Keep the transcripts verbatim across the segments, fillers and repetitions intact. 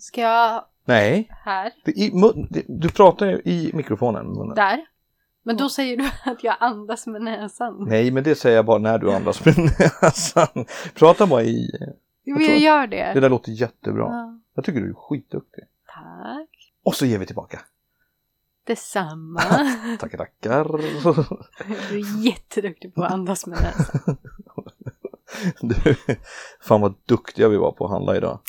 Ska jag... Nej. Här? I, mun, du pratar ju i mikrofonen. Munnen. Där? Men då säger du att jag andas med näsan. Nej, men det säger jag bara när du andas med näsan. Prata bara i... Jo, jag, jag gör det. Det där låter jättebra. Ja. Jag tycker du är skitduktig. Tack. Och så ger vi tillbaka. Detsamma. Tackar, tackar. Du är jätteduktig på att andas med näsan. Du, fan vad duktiga vi var på att handla idag.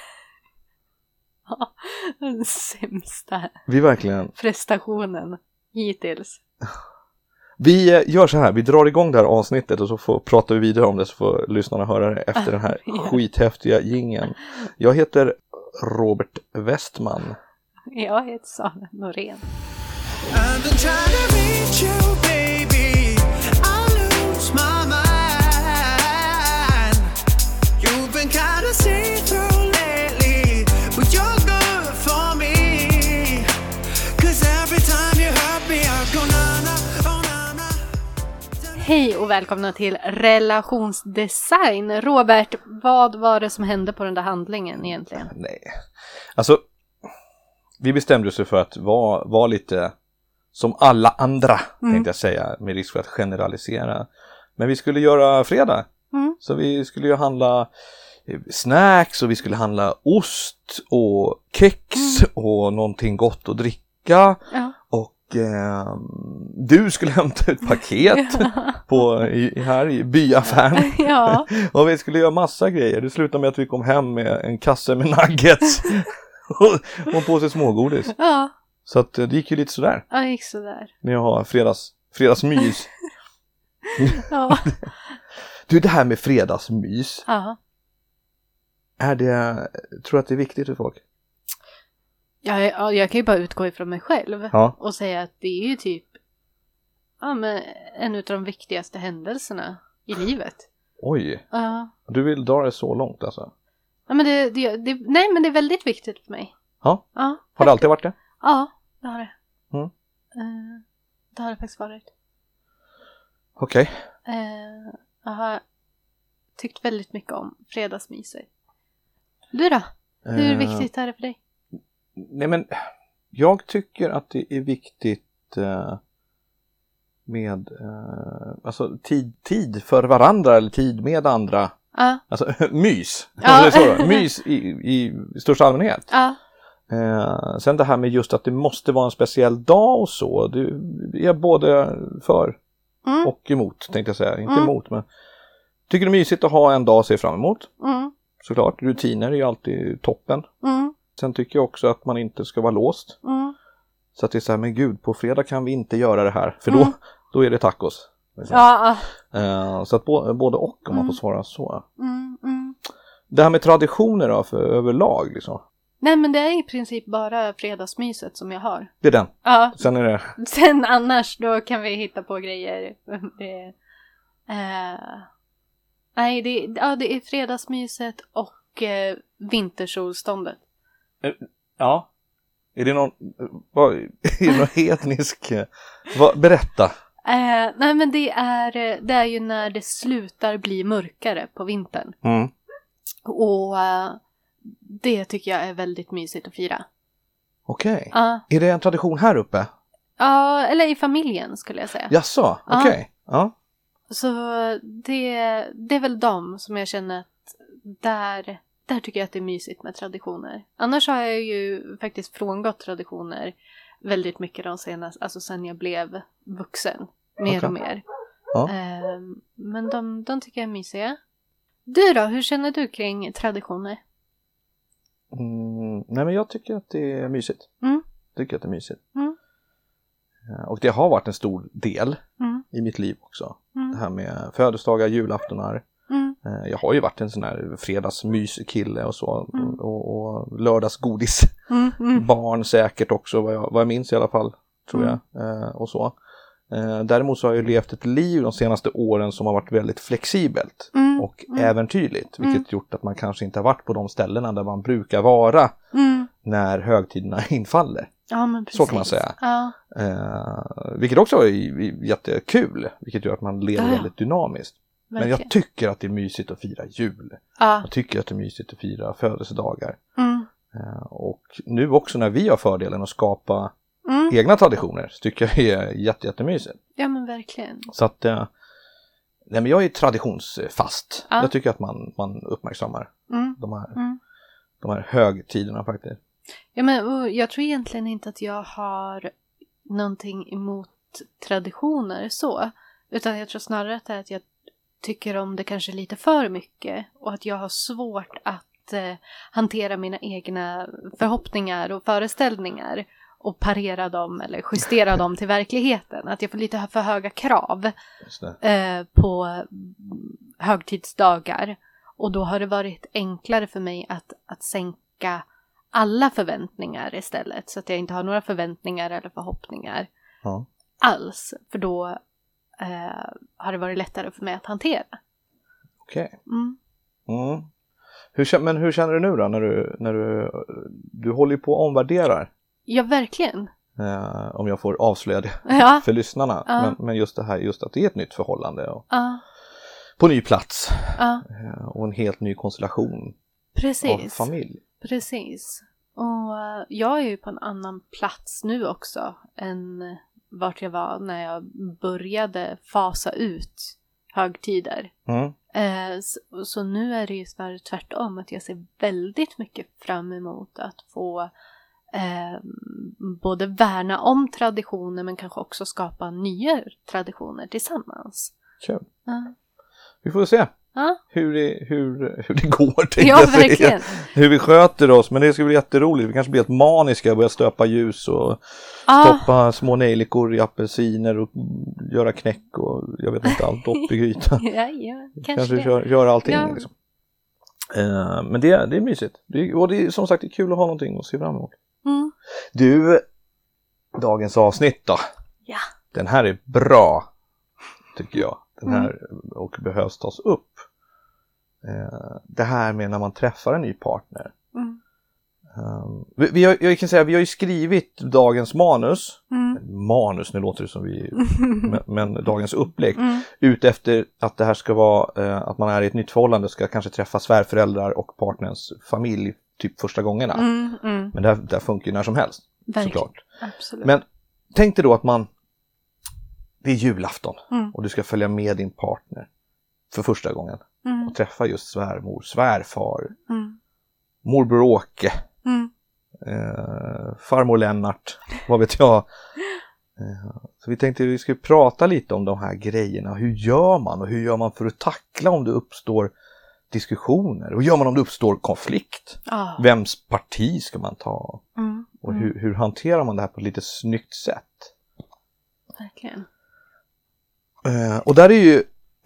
Ja, den sämsta Vi verkligen... prestationen hittills. Vi gör så här, vi drar igång det här avsnittet och så får, pratar vi vidare om det så får lyssnarna höra det efter den här Ja. skithäftiga jingeln. Jag heter Robert Westman. Jag heter Sara Norén. I've been trying to reach you, baby. I lose my mind. You've been kind of see-through lately, but you're good for me. 'Cause every time you hurt me, I go na-na, oh na-na. Hej och välkomna till relationsdesign. Robert, vad var det som hände på den där handlingen egentligen? Nej, alltså vi bestämde oss för att vara, vara lite som alla andra, Mm. tänkte jag säga, med risk för att generalisera. Men vi skulle göra fredag, Mm. så vi skulle ju handla snacks och vi skulle handla ost och kex Mm. och någonting gott att dricka. Ja. Och eh, du skulle hämta ett paket på, i, här i byaffären. Ja. Och vi skulle göra massa grejer. Det slutade med att vi kom hem med en kasse med nuggets och, och på sig smågodis. Ja, Så att det gick ju lite sådär det gick sådär. när jag har fredags, fredagsmys. Ja. Du, det här med fredagsmys, Ja. är det, tror du att det är viktigt för folk? Ja, jag, jag kan ju bara utgå ifrån mig själv Ja. och säga att det är ju typ ja, men en av de viktigaste händelserna i livet. Oj, Ja. du vill dra det så långt alltså? Ja, men det, det, det, nej, men det är väldigt viktigt för mig. Ja, Ja, har det alltid varit det? ja, det har det. Mm. Eh, det har det faktiskt varit. Okej. Eh, jag har tyckt väldigt mycket om fredagsmyser. Du då? Hur Eh, viktigt är det för dig? Nej, men jag tycker att det är viktigt eh, med eh, alltså tid, tid för varandra eller tid med andra. Ja, Alltså mys. Ja. Alltså, det är så, mys i, i största allmänhet. ja, Eh, sen det här med just att det måste vara en speciell dag och så. Det är både för mm, och emot, tänkte jag säga. Inte Mm. emot, men tycker det är mysigt att ha en dag att se fram emot. mm, Såklart, rutiner är ju alltid toppen. mm, Sen tycker jag också att man inte ska vara låst. mm. Så att det är så här, men gud, på fredag kan vi inte göra det här. För då, Mm. då är det tacos. Liksom. Ja, Eh, så att bo, både och, om man Mm. får svara så. mm, mm. Det här med traditioner då, för överlag liksom. Nej, men det är i princip bara fredagsmyset som jag har. Det är den. Ja, Sen är det, sen annars då kan vi hitta på grejer. Det, eh, nej, det, ja, det är fredagsmyset och eh, vintersolståndet. ja. Är det någon, vad, är det någon etnisk, vad, berätta. Eh, nej, men det är, det är ju när det slutar bli mörkare på vintern. Mm. Och eh, det tycker jag är väldigt mysigt att fira. Okej. Ja, Är det en tradition här uppe? ja, eller i familjen skulle jag säga. Jaså, Ja. okej. Ja. Så det, det är väl de som jag känner att där, där tycker jag att det är mysigt med traditioner. Annars har jag ju faktiskt frångått traditioner väldigt mycket de senaste, alltså sen jag blev vuxen. Mer Okej. och mer. Ja. Ehm, men de, de tycker jag är mysiga. Du då, hur känner du kring traditioner? Mm, nej, men jag tycker att det är mysigt. Mm. Jag tycker att det är mysigt. Mm. Eh, Och det har varit en stor del Mm. i mitt liv också. Mm. Det här med födelsedagar, julaftonar. Mm. Eh, Jag har ju varit en sån här fredagsmyskille och så. Mm. Och, och lördagsgodis. Mm. Mm. Barn säkert också, vad jag, vad jag minns i alla fall, tror Mm. jag. Eh, och så. Eh, däremot så har jag levt ett liv de senaste åren som har varit väldigt flexibelt Mm. och Mm. äventyrligt. Vilket Mm. gjort att man kanske inte har varit på de ställena där man brukar vara Mm. när högtiderna infaller. Ja, men precis. Så kan man säga. Ja. Eh, vilket också är, är jättekul, vilket gör att man lever Ja, ja. väldigt dynamiskt. Men Verkligen. jag tycker att det är mysigt att fira jul. Ja. Jag tycker att det är mysigt att fira födelsedagar. Mm. Eh, och nu också när vi har fördelen att skapa Mm. egna traditioner så tycker jag det är jätte, jättemysigt. Ja, men verkligen. Så att eh, nej, men jag är traditionsfast. Ja. Jag tycker att man, man uppmärksammar Mm. de här, Mm. de här högtiderna faktiskt. Ja, men och jag tror egentligen inte att jag har någonting emot traditioner så. Utan jag tror snarare att det är att jag tycker om det kanske lite för mycket. Och att jag har svårt att eh, hantera mina egna förhoppningar och föreställningar. Och parera dem eller justera dem till verkligheten. Att jag får lite för höga krav Just det. eh, på högtidsdagar. Och då har det varit enklare för mig att, att sänka alla förväntningar istället. Så att jag inte har några förväntningar eller förhoppningar Ja. alls. För då eh, har det varit lättare för mig att hantera. Okej. Mm. Mm. Hur, kä- men hur känner du nu då när du, när du, du håller ju på och omvärderar? Ja, verkligen. Eh, om jag får avslöja det Ja. för lyssnarna. Ja. Men, men just det här, just att det är ett nytt förhållande och Ja, på ny plats ja, eh, och en helt ny konstellation av precis. familj. Precis. Och eh, jag är ju på en annan plats nu också än vart jag var när jag började fasa ut högtider. Mm. Eh, så, så nu är det ju snarare tvärtom, att jag ser väldigt mycket fram emot att få eh, både värna om traditioner men kanske också skapa nya traditioner tillsammans. Kul. Ja, Vi får se ja. hur det, hur, hur det går. tänkte Ja, jag säga. verkligen. Hur vi sköter oss. Men det ska bli jätteroligt. Vi kanske blir helt maniska. Börja stöpa ljus och Ja, stoppa små nejlikor i apelsiner och göra knäck och jag vet inte allt. Dopp i grytan. ja, ja, kanske, Kanske det. gör, gör allting. Ja. Liksom. Eh, men det, det är mysigt. Det är, och det är som sagt det är kul att ha någonting att se fram emot. Mm. Du, dagens avsnitt då. Ja. Den här är bra, tycker jag. Den Mm. här och behövs tas upp. Eh, det här med när man träffar en ny partner. Mm. Um, vi, vi, har, jag kan säga, vi har ju skrivit dagens manus. Mm. Manus, nu låter det som vi... men, men dagens upplägg. Mm. Ut efter att det här ska vara, eh, att man är i ett nytt förhållande, ska kanske träffa svärföräldrar och partners familj typ första gångerna. Mm. Mm. Men det här, det här funkar ju när som helst. Verkligen. Såklart. Absolut. Men tänk dig då att man, det är julafton Mm. och du ska följa med din partner för första gången Mm. och träffa just svärmor, svärfar, Mm. morbror Åke, Mm. eh, farmor Lennart, vad vet jag. Eh, så vi tänkte att vi skulle prata lite om de här grejerna. Hur gör man och hur gör man för att tackla om det uppstår diskussioner? Och hur gör man om det uppstår konflikt? Ja. Vems parti ska man ta? Mm. Och Mm. hur, hur hanterar man det här på ett lite snyggt sätt? Verkligen. Eh, och där är ju...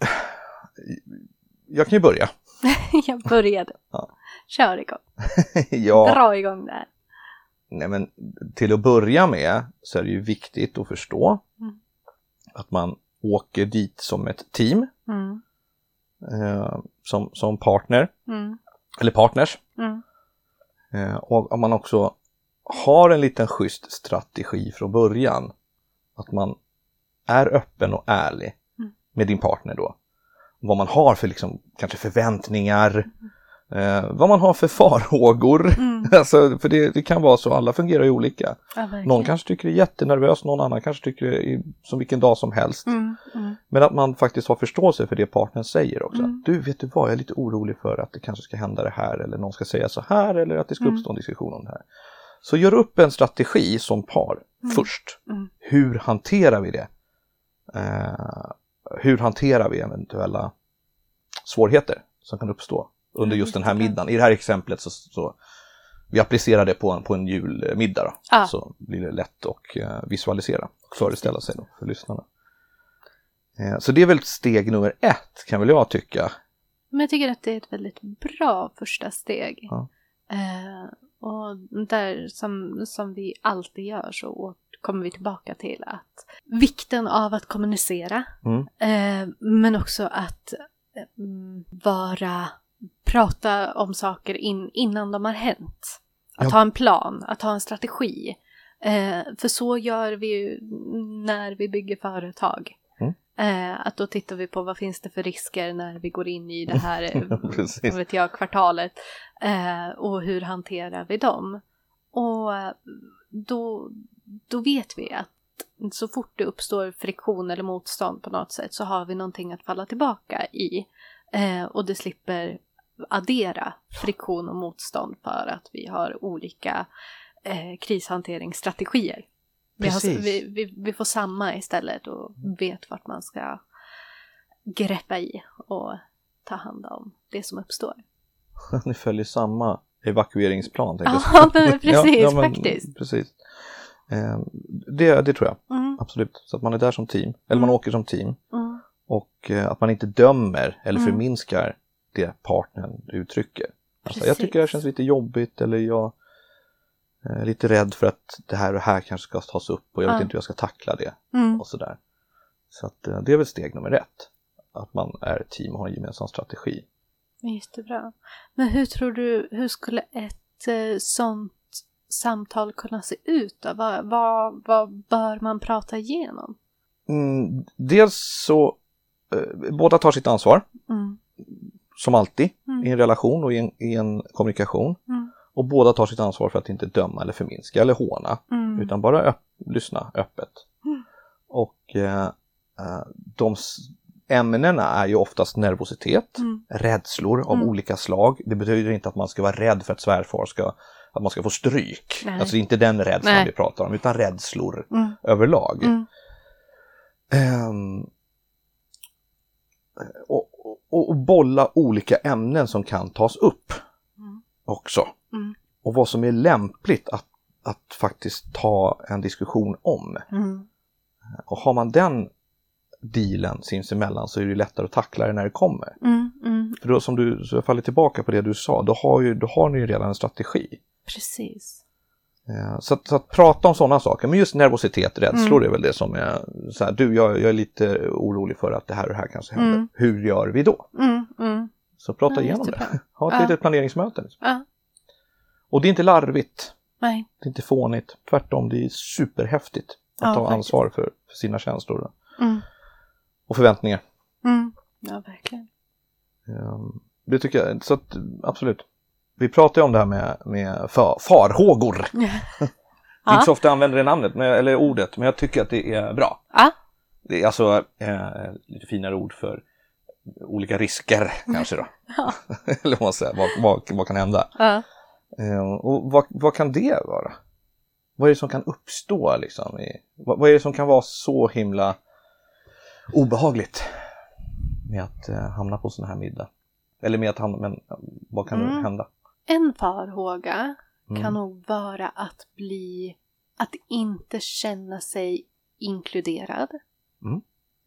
Jag kan ju börja. Jag började. Ja. Kör igång. ja, Dra igång det här. nej men till att börja med så är det ju viktigt att förstå Mm. att man åker dit som ett team, Mm. eh, som, som partner, Mm. eller partners. Mm. Eh, och att man också har en liten schysst strategi från början. Att man är öppen och ärlig Mm. med din partner då. Vad man har för liksom, kanske förväntningar, eh, vad man har för farhågor. Mm. Alltså, för det, det kan vara så, alla fungerar ju olika. Ja, verkligen. Någon kanske tycker det är jättenervös, någon annan kanske tycker det är som vilken dag som helst. Mm. Mm. Men att man faktiskt har förståelse för det partnern säger också. Mm. Du, vet du vad, jag är lite orolig för att det kanske ska hända det här, eller någon ska säga så här, eller att det ska Mm. uppstå en diskussion om det här. Så gör upp en strategi som par Mm. först. Mm. Hur hanterar vi det? Eh, hur hanterar vi eventuella svårigheter som kan uppstå under just den här middagen? I det här exemplet så, så vi applicerar det på en, på en julmiddag då. Ah. Så blir det lätt att eh, visualisera och föreställa sig då för lyssnarna. Eh, så det är väl steg nummer ett, kan väl jag tycka. Men jag tycker att det är ett väldigt bra första steg. Ja. Eh, och där som, som vi alltid gör så kommer vi tillbaka till att vikten av att kommunicera. Mm. Eh, men också att eh, vara, prata om saker in, innan de har hänt. Att Ja. ha en plan, att ha en strategi. Eh, för så gör vi ju när vi bygger företag. Mm. Eh, att då tittar vi på vad finns det för risker när vi går in i det här Precis. vad vet jag, kvartalet. Eh, och hur hanterar vi dem? Och då, då vet vi att så fort det uppstår friktion eller motstånd på något sätt så har vi någonting att falla tillbaka i. Eh, och det slipper addera friktion och motstånd för att vi har olika eh, krishanteringsstrategier. Vi, har, vi, vi, vi får samma istället och vet vart man ska greppa i och ta hand om det som uppstår. Ni följer samma evakueringsplan. Ja, men precis, ja, ja, men, faktiskt. Precis. Eh, det, det tror jag, Mm. absolut. Så att man är där som team, eller Mm. man åker som team. Mm. Och eh, att man inte dömer eller Mm. förminskar det partnern uttrycker. Alltså, jag Precis. tycker det här känns lite jobbigt eller jag är lite rädd för att det här och det här kanske ska tas upp och jag vet Ja. inte hur jag ska tackla det. Mm. Och sådär. Så att eh, det är väl steg nummer ett. Att man är ett team och har en gemensam strategi. Jättebra. Men hur tror du, hur skulle ett eh, sånt samtal kunna se ut då? Vad, vad, vad bör man prata igenom? Mm, dels så eh, båda tar sitt ansvar. Mm. Som alltid Mm. i en relation och i en, i en kommunikation. Mm. Och båda tar sitt ansvar för att inte döma eller förminska eller håna. Mm. Utan bara öpp- lyssna öppet. Mm. Och eh, eh, de s- ämnena är ju oftast nervositet, Mm. rädslor av Mm. olika slag. Det betyder inte att man ska vara rädd för att svärfar ska, att man ska få stryk. Nej. Alltså det är inte den rädslan Nej. vi pratar om, utan rädslor Mm. överlag. Mm. Ehm, och, och, och bolla olika ämnen som kan tas upp Mm. också. Mm. Och vad som är lämpligt att, att faktiskt ta en diskussion om. Mm. Och har man den dealen sinsemellan så är det lättare att tackla det när det kommer. Mm. Mm. För då, som du, så jag faller tillbaka på det du sa, då har, ju, då har ni ju redan en strategi. Precis. Eh, Så att, så att prata om sådana saker, men just nervositet, rädslor Mm. är väl det som är så här, du jag, jag är lite orolig för att det här och det här kanske händer. Mm. Hur gör vi då? Mm. Mm. Så prata Ja, igenom jättebra. det. Ha ett Ja. litet planeringsmöte. Liksom. Ja. Och det är inte larvigt, Nej. det är inte fånigt, tvärtom det är superhäftigt att Ja, ta faktiskt. ansvar för, för sina känslor Mm. och förväntningar. Mm. Ja, verkligen. Um, det tycker jag, så att absolut. Vi pratar ju om det här med, med far, farhågor. Det är Ja. inte så ofta jag använder det namnet, men, eller ordet, men jag tycker att det är bra. Ja. Det är alltså eh, lite finare ord för olika risker kanske då. Ja. Eller vad man säger, vad, vad, vad kan hända? Ja. Eh, och vad, vad kan det vara? Vad är det som kan uppstå liksom? I, vad, vad är det som kan vara så himla obehagligt med att eh, hamna på sån här middag? Eller med att hamna, men vad kan Mm. det hända? En farhåga Mm. kan nog vara att bli, att inte känna sig inkluderad. Mm.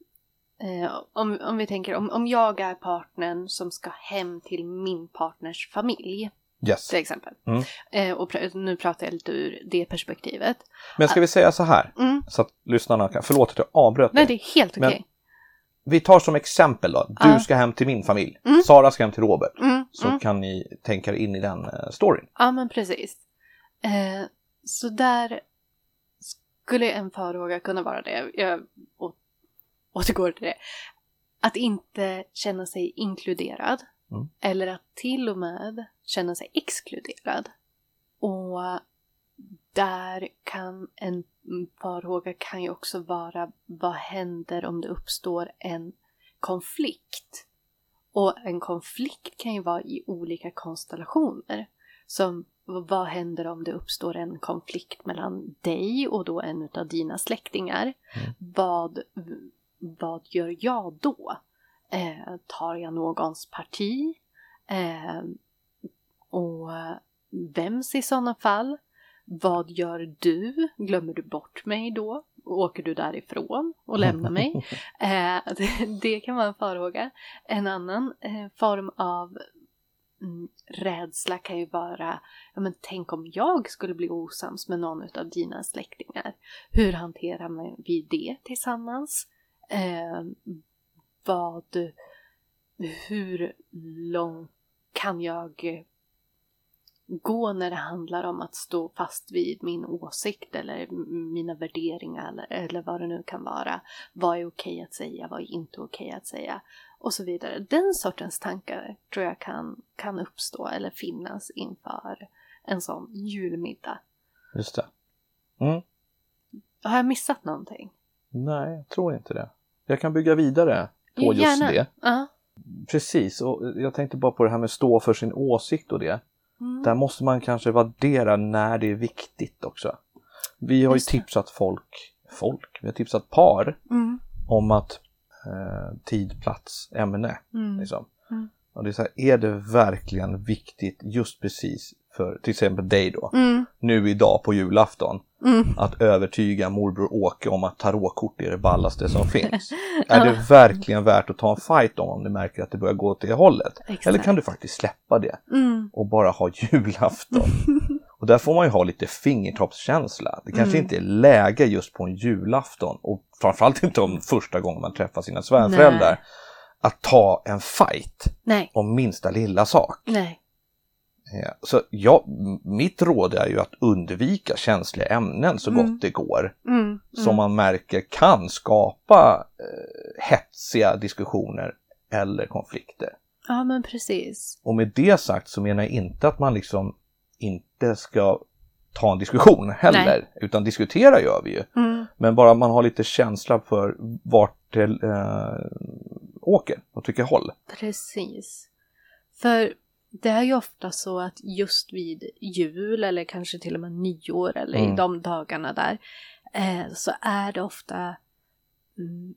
Eh, om, om vi tänker, om, om jag är partnern som ska hem till min partners familj, Yes. till exempel. Mm. Eh, och pr- nu pratar jag lite ur det perspektivet. Men ska vi säga så här, Mm. så att lyssnarna kan, förlåt att jag avbröt Nej, dig. det är helt Men- okej. Vi tar som exempel då, du Ja. ska hem till min familj, Mm. Sara ska hem till Robert. Mm, Så mm. kan ni tänka er in i den uh, storyn. Ja, men precis. Eh, så där skulle en farhåga kunna vara det. Jag å- återgår till det. Att inte känna sig inkluderad. Mm. Eller att till och med känna sig exkluderad. Och där kan en farhåga kan ju också vara, vad händer om det uppstår en konflikt? Och en konflikt kan ju vara i olika konstellationer. Som vad händer om det uppstår en konflikt mellan dig och då en av dina släktingar? Mm. Vad, vad gör jag då? Eh, tar jag någons parti? Eh, och vems i sådana fall? Vad gör du? Glömmer du bort mig då? Åker du därifrån och lämnar mig? Eh, det, det kan vara en farhåga. En annan eh, form av mm, rädsla kan ju vara, ja, men tänk om jag skulle bli osams med någon av dina släktingar. Hur hanterar vi det tillsammans? Eh, vad, hur långt kan jag gå när det handlar om att stå fast vid min åsikt eller mina värderingar eller, eller vad det nu kan vara. Vad är okej att säga, vad är inte okej att säga och så vidare. Den sortens tankar tror jag kan, kan uppstå eller finnas inför en sån julmiddag. Just det. Mm. Har jag missat någonting? Nej, jag tror inte det. Jag kan bygga vidare på Ja, just gärna. det. Uh-huh. Precis, och jag tänkte bara på det här med stå för sin åsikt och det. Mm. Där måste man kanske värdera när det är viktigt också. Vi har ju Just det. tipsat folk, folk, vi har tipsat par Mm. om att eh, tid, plats, ämne. Mm. Liksom. Mm. Och det är så här, är det verkligen viktigt just precis för till exempel dig då, Mm. nu idag på julafton, Mm. att övertyga morbror Åke om att tarotkort är det ballaste som finns? Är det verkligen värt att ta en fight om om du märker att det börjar gå åt det hållet? Exakt. Eller kan du faktiskt släppa det Mm. och bara ha julafton? Och där får man ju ha lite fingertoppskänsla. Det kanske Mm. inte är läge just på en julafton, och framförallt inte om första gången man träffar sina svärföräldrar, Nej. att ta en fight Nej, om minsta lilla sak. nej. Ja, så ja, mitt råd är ju att undvika känsliga ämnen så Mm. gott det går. Mm. Mm. Som man märker kan skapa eh, hetsiga diskussioner eller konflikter. Ja, men precis. Och med det sagt så menar jag inte att man liksom inte ska ta en diskussion heller. Nej. Utan diskutera gör vi ju. Mm. Men bara man har lite känsla för vart det eh, åker och tycker håll. Precis. För det är ju ofta så att just vid jul eller kanske till och med nyår eller Mm. i de dagarna där eh, så är det ofta mm,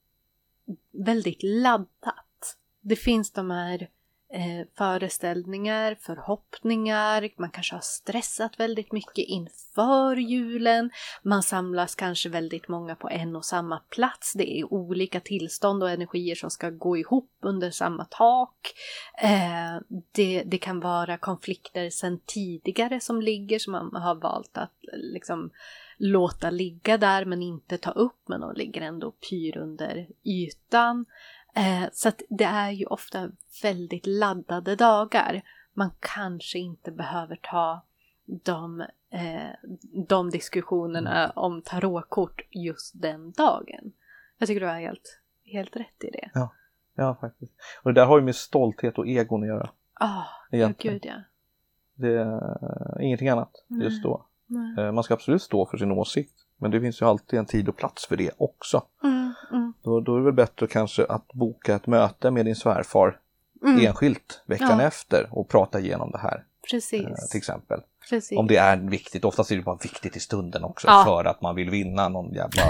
väldigt laddat. Det finns de här eh, föreställningar, förhoppningar, man kanske har stressat väldigt mycket inför julen, man samlas kanske väldigt många på en och samma plats, det är olika tillstånd och energier som ska gå ihop under samma tak. Eh, det, det kan vara konflikter sedan tidigare som ligger som man har valt att liksom låta ligga där men inte ta upp, men de ligger ändå pyr under ytan. Eh, så att det är ju ofta väldigt laddade dagar. Man kanske inte behöver ta de, eh, de diskussionerna om tarotkort just den dagen. Jag tycker du har helt, helt rätt i det. Ja, ja faktiskt. Och det där har ju med stolthet och egon att göra. Ah, ja, Egentligen. gud ja. Det är ingenting annat just då. Nej. Eh, Man ska absolut stå för sin åsikt. Men det finns ju alltid en tid och plats för det också. Mm, mm, Då, då är det väl bättre kanske att boka ett möte med din svärfar mm. enskilt veckan Ja. efter och prata igenom det här. Precis. Eh, till exempel. Precis. Om det är viktigt. Oftast är det bara viktigt i stunden också. Ja. För att man vill vinna någon jävla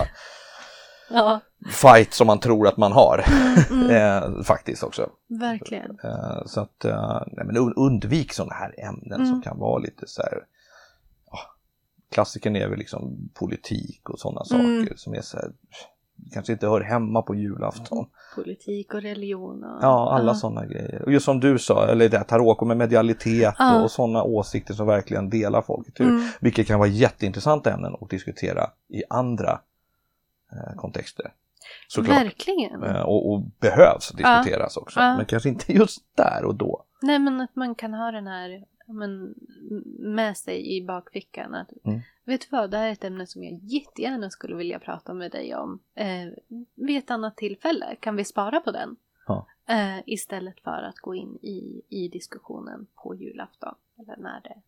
Ja, fight som man tror att man har. mm. eh, faktiskt också. verkligen. Eh, så att eh, nej, men un- undvik sådana här ämnen Mm. som kan vara lite så här. Ja, klassiken är väl liksom politik och sådana Mm. saker som är så här, kanske inte hör hemma på julafton. Politik och religion. Och, Ja, alla ja. sådana grejer. Och just som du sa, eller det här tarot med medialitet Ja. och, och sådana åsikter som verkligen delar folket. Mm. Vilket kan vara jätteintressanta ämnen att diskutera i andra eh, kontexter. Såklart. Verkligen. Eh, och, och behövs diskuteras också. Ja. Men kanske inte just där och då. Nej, men att man kan ha den här men, med sig i bakfickan. Att, Mm. vet du vad, det här är ett ämne som jag jättegärna skulle vilja prata med dig om. Eh, vid ett annat tillfälle. Kan vi spara på den? Ja. Eh, istället för att gå in i, i diskussionen på julafton. Eller när det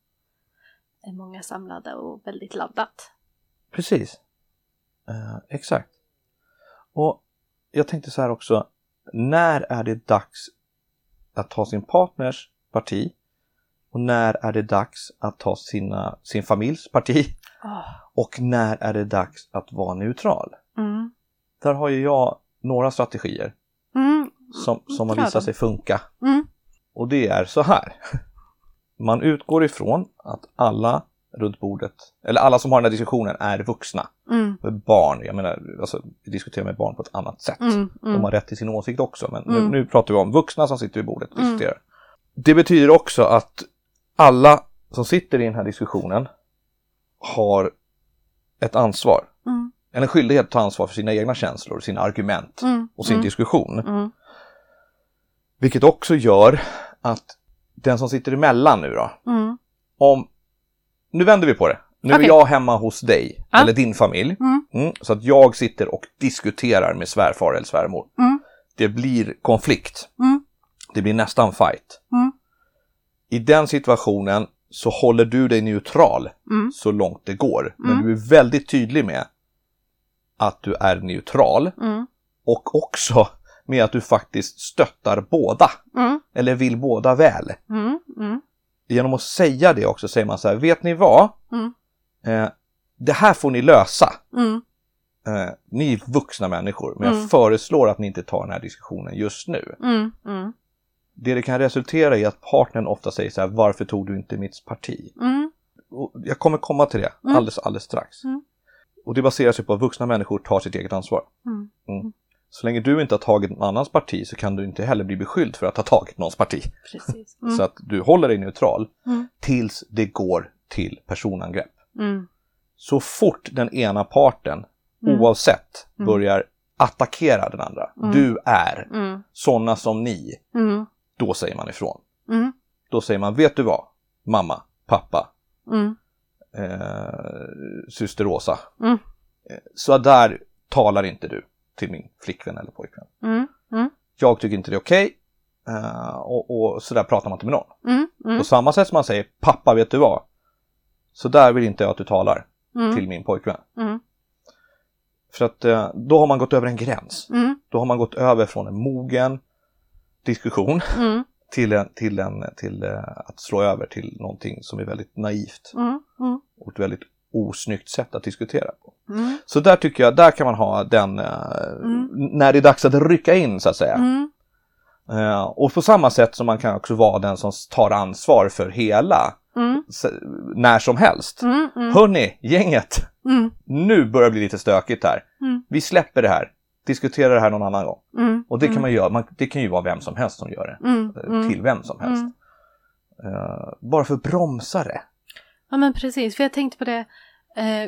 är många samlade och väldigt laddat. Precis. Eh, exakt. Och jag tänkte så här också. När är det dags att ta sin partners parti? Och när är det dags att ta sina, sin familjs parti? Oh. Och när är det dags att vara neutral? Mm. Där har ju jag några strategier Mm. som, som har Bra visat då. sig funka. Mm. Och det är så här. Man utgår ifrån att alla runt bordet, eller alla som har den här diskussionen är vuxna. Mm. Med barn, jag menar, alltså, vi diskuterar med barn på ett annat sätt. Mm. Mm. De har rätt till sin åsikt också, men Mm. nu, nu pratar vi om vuxna som sitter vid bordet och Mm. diskuterar. Det betyder också att alla som sitter i den här diskussionen har ett ansvar. Mm. Eller en skyldighet att ta ansvar för sina egna känslor, sina argument Mm. och sin Mm. diskussion. Mm. Vilket också gör att den som sitter emellan nu då, Mm. om, nu vänder vi på det. Nu Okej. är jag hemma hos dig, Ja. eller din familj. Mm. Mm, så att jag sitter och diskuterar med svärfar eller svärmor. Mm. Det blir konflikt. Mm. Det blir nästan fight. Mm. I den situationen så håller du dig neutral Mm. så långt det går. Men Mm. du är väldigt tydlig med att du är neutral. Mm. Och också med att du faktiskt stöttar båda. Mm. Eller vill båda väl. Mm. Mm. Genom att säga det också säger man så här, vet ni vad? Mm. Eh, det här får ni lösa. Mm. Eh, ni är vuxna människor, men Mm. jag föreslår att ni inte tar den här diskussionen just nu. Mm. Mm. Det det kan resultera i att partnern ofta säger så här, varför tog du inte mitt parti? Mm. Och jag kommer komma till det Mm. alldeles, alldeles strax. Mm. Och det baserar sig på att vuxna människor tar sitt eget ansvar. Mm. Mm. Så länge du inte har tagit någon annans parti så kan du inte heller bli beskylld för att ha tagit någons parti. Precis. Mm. Så att du håller dig neutral Mm. tills det går till personangrepp. Mm. Så fort den ena parten, Mm. oavsett, Mm. börjar attackera den andra. Mm. Du är Mm. sådana som ni. Mm. Då säger man ifrån. Mm. Då säger man, vet du vad? Mamma, pappa, Mm. eh, syster Åsa. Mm. Eh, så där talar inte du till min flickvän eller pojkvän. Mm. Mm. Jag tycker inte det är okej. Eh, och, och så där pratar man inte med någon. Mm. Mm. På samma sätt som man säger, pappa, vet du vad? Så där vill inte jag att du talar Mm. till min pojkvän. Mm. För att eh, då har man gått över en gräns. Mm. Då har man gått över från en mogen diskussion Mm. till, en, till, en, till eh, att slå över till någonting som är väldigt naivt Mm. Mm. och ett väldigt osnyggt sätt att diskutera på. Mm. Så där tycker jag, där kan man ha den, eh, Mm. när det är dags att rycka in så att säga. Mm. Eh, och på samma sätt som man kan också vara den som tar ansvar för hela, Mm. s- när som helst. Mm. Mm. Hörrni, gänget, Mm. nu börjar det bli lite stökigt här. Mm. Vi släpper det här, diskuterar det här någon annan gång. Mm. Och det kan Mm. man göra, man, det kan ju vara vem som helst som gör det. Mm. eh, Mm. Till vem som helst. Mm. Eh, bara för att bromsa det. Ja men precis, för jag tänkte på det. Eh,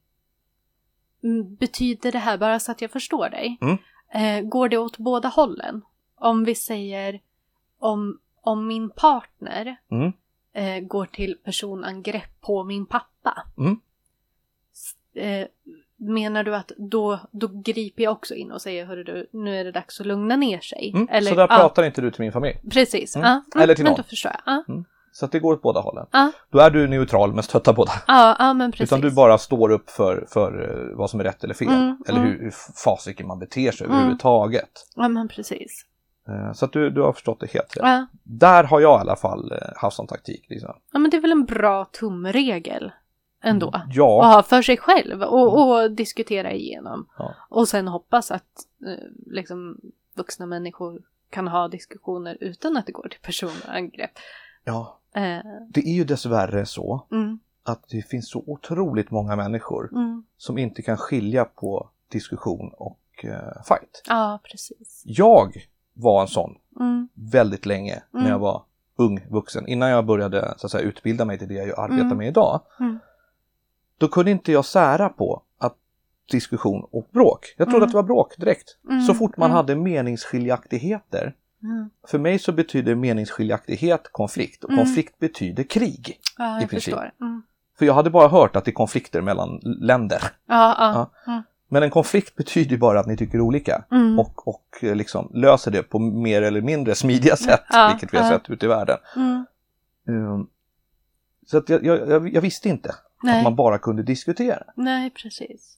betyder det här, bara så att jag förstår dig, Mm. eh, går det åt båda hållen? Om vi säger, om, om min partner Mm. eh, går till personangrepp på min pappa. Mm. S- Eh, menar du att då, då griper jag också in och säger, hörru du, nu är det dags att lugna ner sig? Mm. Eller, så där ja, pratar inte du till min familj. precis. Mm. Ja, mm, Eller till men någon. då förstår jag. Ja, Så att det går åt båda hållen. ja, Då är du neutral men stöttar båda. ja, ja men precis. Utan du bara står upp för, för eh, vad som är rätt eller fel. Mm, eller mm. hur, hur fasiken man beter sig Mm. överhuvudtaget. Ja men precis. Eh, så att du, du har förstått det helt rätt. Ja. Där har jag i alla fall eh, haft som taktik. Liksom. Ja men det är väl en bra tumregel ändå. Att Ja, ha för sig själv och, och diskutera igenom. Ja. Och sen hoppas att eh, liksom vuxna människor kan ha diskussioner utan att det går till personangrepp. ja, Eh, det är ju dessvärre så mm, att det finns så otroligt många människor mm. som inte kan skilja på diskussion och eh, fight. Ja, precis. Jag var en sån Mm, väldigt länge när Mm. jag var ung vuxen. Innan jag började så att säga, utbilda mig till det jag ju arbetar Mm. med idag. Mm. Då kunde inte jag sära på att diskussion och bråk. Jag trodde Mm. att det var bråk direkt. Mm. Så fort man Mm. hade meningsskiljaktigheter. mm. För mig så betyder meningsskiljaktighet konflikt. Och Mm. konflikt betyder krig. Ja, I jag princip. förstår. Mm. För jag hade bara hört att det är konflikter mellan länder. Ja, ja. Mm. Men en konflikt betyder ju bara att ni tycker olika. Mm. Och, och eh, liksom löser det på mer eller mindre smidiga sätt. Ja, vilket vi har ja. sett ute i världen. Mm. Um, så att jag, jag, jag, jag visste inte att Nej. man bara kunde diskutera. Nej, precis.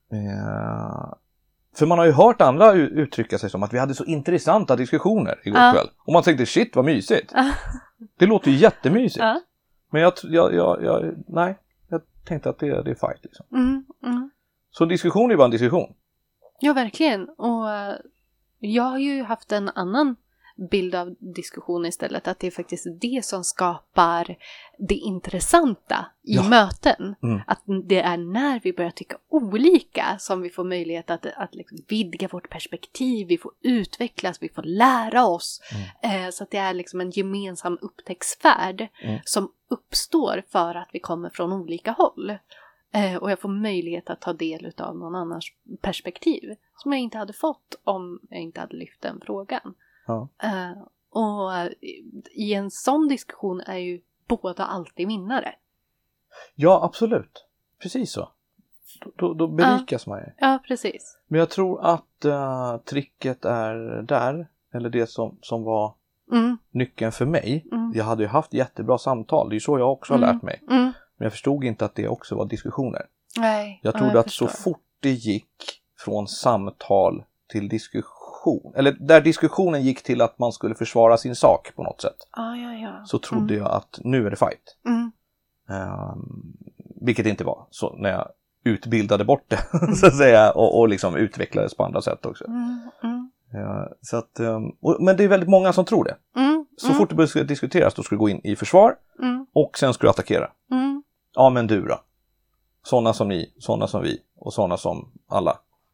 Uh, för man har ju hört andra u- uttrycka sig som att vi hade så intressanta diskussioner igår Ja. kväll. Och man tänkte shit vad mysigt. Ja. Det låter ju jättemysigt. Ja. Men jag, jag, jag, jag, nej, jag tänkte att det, det är fight liksom. Mm, mm. Så en diskussion är bara en diskussion. Ja, verkligen. Och eh, jag har ju haft en annan bild av diskussion istället. Att det är faktiskt det som skapar det intressanta i Ja. möten. Mm. Att det är när vi börjar tycka olika som vi får möjlighet att, att liksom vidga vårt perspektiv. Vi får utvecklas, vi får lära oss. Mm. Eh, så att det är liksom en gemensam upptäcktsfärd Mm. som uppstår för att vi kommer från olika håll. Eh, och jag får möjlighet att ta del av någon annans perspektiv som jag inte hade fått om jag inte hade lyft den frågan. Ja. Eh, och i en sån diskussion är ju båda alltid vinnare. Ja, absolut. Precis så. Då, då berikas ja. man ju. Ja, precis. Men jag tror att uh, tricket är där. Eller det som, som var mm. nyckeln för mig. Mm. Jag hade ju haft jättebra samtal. Det är ju så jag också har mm. lärt mig. Mm. Men jag förstod inte att det också var diskussioner. Nej, jag trodde ja, jag att förstår. så fort det gick från samtal till diskussion. Eller där diskussionen gick till att man skulle försvara sin sak på något sätt. Ah, ja, ja. Så trodde mm. jag att nu är det fight. Mm. Um, vilket inte var. Så när jag utbildade bort det mm. så att säga. Och, och liksom utvecklades på andra sätt också. Mm. Mm. Ja, så att, um, och, men det är väldigt många som tror det. Mm. Så mm. fort det börjar diskuteras då ska du gå in i försvar. Mm. Och sen ska du attackera. Mm. Ja men du då. Sådana som ni, sådana som vi och sådana som alla.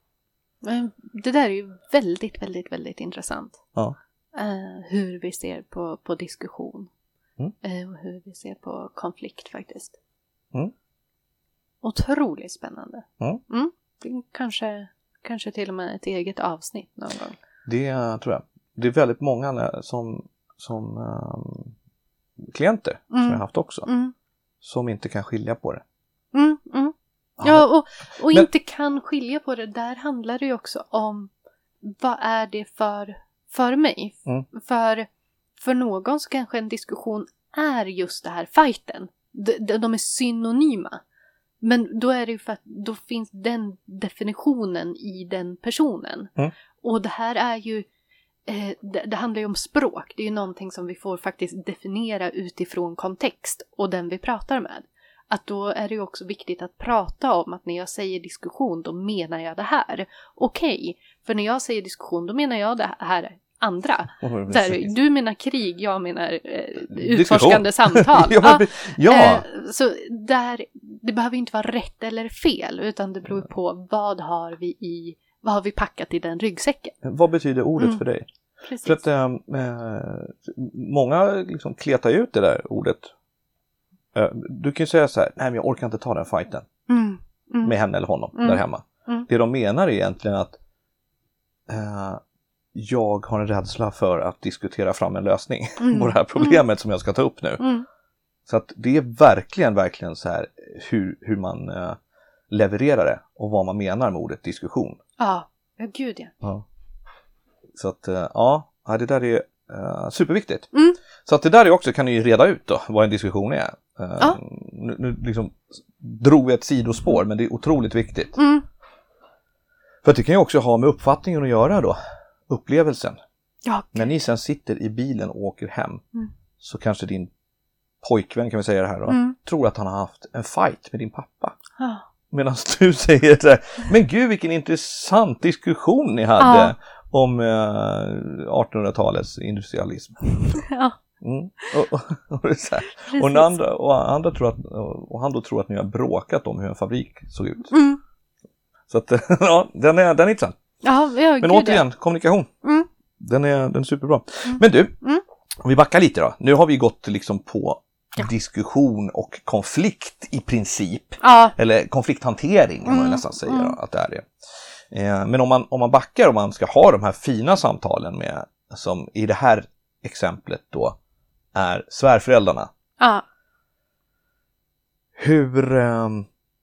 Det där är ju väldigt, väldigt, väldigt intressant. Ja. Uh, hur vi ser på, på diskussion. Mm. Uh, och hur vi ser på konflikt faktiskt. Mm. Otroligt spännande. Mm. Mm. Det kanske, kanske till och med ett eget avsnitt någon gång. Det tror jag. Det är väldigt många som, som um, klienter mm. som jag har haft också. Mm. Som inte kan skilja på det. Mm, mm. Ja, och, och Men... inte kan skilja på det. Där handlar det ju också om vad är det för, för mig? Mm. För, för någon så kanske en diskussion är just det här fighten. De, de är synonyma. Men då är det ju för att då finns den definitionen i den personen. Mm. Och det här är ju eh, det, det handlar ju om språk. Det är ju någonting som vi får faktiskt definiera utifrån kontext och den vi pratar med. Att då är det ju också viktigt att prata om att när jag säger diskussion då menar jag det här. Okej, okay, för när jag säger diskussion då menar jag det här andra. Oh, där, du menar krig, jag menar eh, utforskande samtal. ja, ja. ja. Eh, så där, det behöver inte vara rätt eller fel utan det beror på vad har vi i, vad har vi packat i den ryggsäcken. Vad betyder ordet mm. för dig? Precis. För att äh, många liksom kletar ut det där ordet. Du kan ju säga så här, nej men jag orkar inte ta den fighten mm, mm, med henne eller honom mm, där hemma. Mm. Det de menar är egentligen att eh, jag har en rädsla för att diskutera fram en lösning mm, på det här problemet mm. som jag ska ta upp nu. Mm. Så att det är verkligen, verkligen så här hur, hur man eh, levererar det och vad man menar med ordet diskussion. Ja, ja gud ja. ja. Så att eh, ja, det där är eh, superviktigt. Mm. Så att det där är också kan ni ju reda ut då vad en diskussion är. Uh, ja. Nu, nu liksom drog vi ett sidospår men det är otroligt viktigt. Mm. För att det kan ju också ha med uppfattningen att göra då. Upplevelsen. Ja, okay. När ni sen sitter i bilen och åker hem mm. så kanske din pojkvän kan vi säga det här då. Mm. Tror att han har haft en fight med din pappa. Ja. Medan du säger så här, men gud vilken intressant diskussion ni hade ja. om uh, artonhundratalets industrialism. Ja. Mm. Och, och, och, det är så här. och, den andra, och, andra tror att, och han då tror att ni har bråkat om hur en fabrik såg ut. Mm. Så att, ja, den är, den är intressant. Ja, ja, men återigen, det. kommunikation. Mm. Den, är, den är superbra. Mm. Men du, mm. om vi backar lite då. Nu har vi gått liksom på ja. diskussion och konflikt i princip. Ja. Eller konflikthantering kan man mm. nästan säga mm. då, att det är det. Eh, men om man, om man backar och man ska ha de här fina samtalen med, som i det här exemplet då, är svärföräldrarna. Ja. Hur um,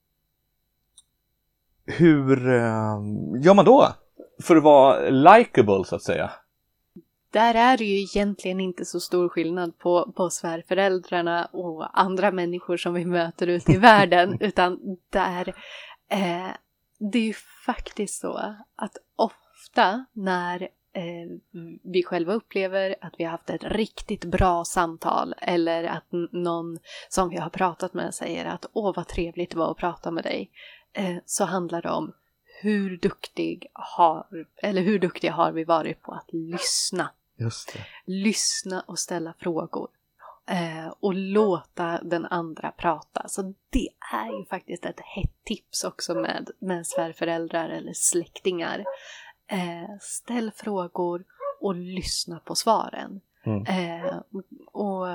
hur um, gör man då för att vara likable så att säga? Där är det ju egentligen inte så stor skillnad på, på svärföräldrarna och andra människor som vi möter ute i världen utan där eh, det är ju faktiskt så att ofta när vi själva upplever att vi har haft ett riktigt bra samtal eller att någon som vi har pratat med säger att åh vad trevligt det var att prata med dig, så handlar det om hur duktig har eller hur duktiga har vi varit på att lyssna. Just det. Lyssna och ställa frågor och låta den andra prata. Så det är ju faktiskt ett hett tips också med, med svärföräldrar eller släktingar. Eh, ställ frågor och lyssna på svaren. Mm. Eh, och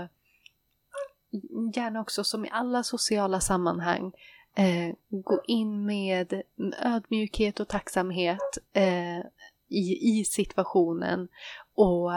gärna också som i alla sociala sammanhang eh, gå in med ödmjukhet och tacksamhet eh, i, i situationen och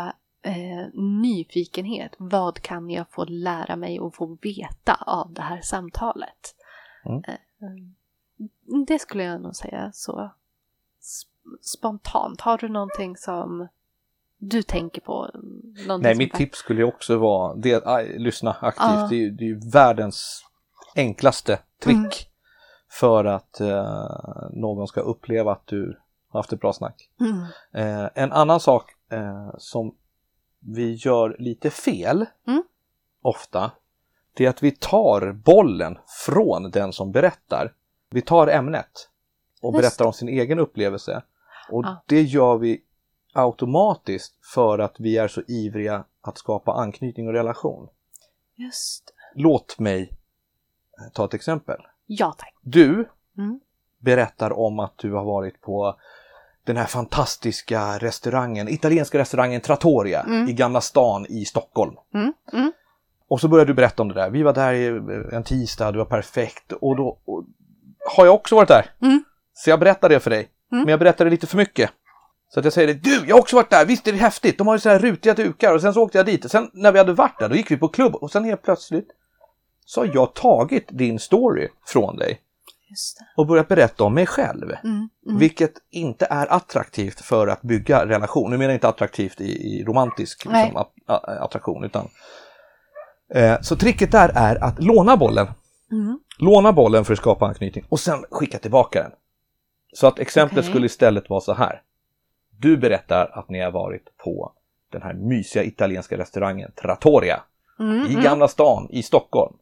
eh, nyfikenhet. Vad kan jag få lära mig och få veta av det här samtalet? Mm. Eh, det skulle jag nog säga så sp- spontant. Har du någonting som du tänker på? Nej, mitt tips skulle ju också vara det, aj, lyssna aktivt. Ah. Det, är, det är ju världens enklaste trick mm. för att eh, någon ska uppleva att du har haft ett bra snack. Mm. Eh, en annan sak eh, som vi gör lite fel mm. ofta, det är att vi tar bollen från den som berättar. Vi tar ämnet och Just. berättar om sin egen upplevelse. Och ah. det gör vi automatiskt för att vi är så ivriga att skapa anknytning och relation. Just. Låt mig ta ett exempel. Ja, tack. Du mm. berättar om att du har varit på den här fantastiska restaurangen, italienska restaurangen Trattoria mm. i Gamla stan i Stockholm. Mm. Mm. Och så börjar du berätta om det där. Vi var där en tisdag, du var perfekt. Och då och, har jag också varit där. Mm. Så jag berättar det för dig. Mm. Men jag berättade lite för mycket. Så att jag säger det, du, jag har också varit där, visst är det häftigt. De har ju så här rutiga dukar och sen så åkte jag dit. Och sen när vi hade varit där, då gick vi på klubb. Och sen helt plötsligt så har jag tagit din story från dig. Just det. Och börjat berätta om mig själv. Mm, mm. Vilket inte är attraktivt för att bygga relation. Nu menar jag inte attraktivt i, i romantisk liksom, a, a, attraktion. Utan, eh, så tricket där är att låna bollen. Mm. Låna bollen för att skapa anknytning. Och sen skicka tillbaka den. Så att exemplet okay. skulle istället vara så här. Du berättar att ni har varit på den här mysiga italienska restaurangen Trattoria mm, i mm. Gamla stan i Stockholm.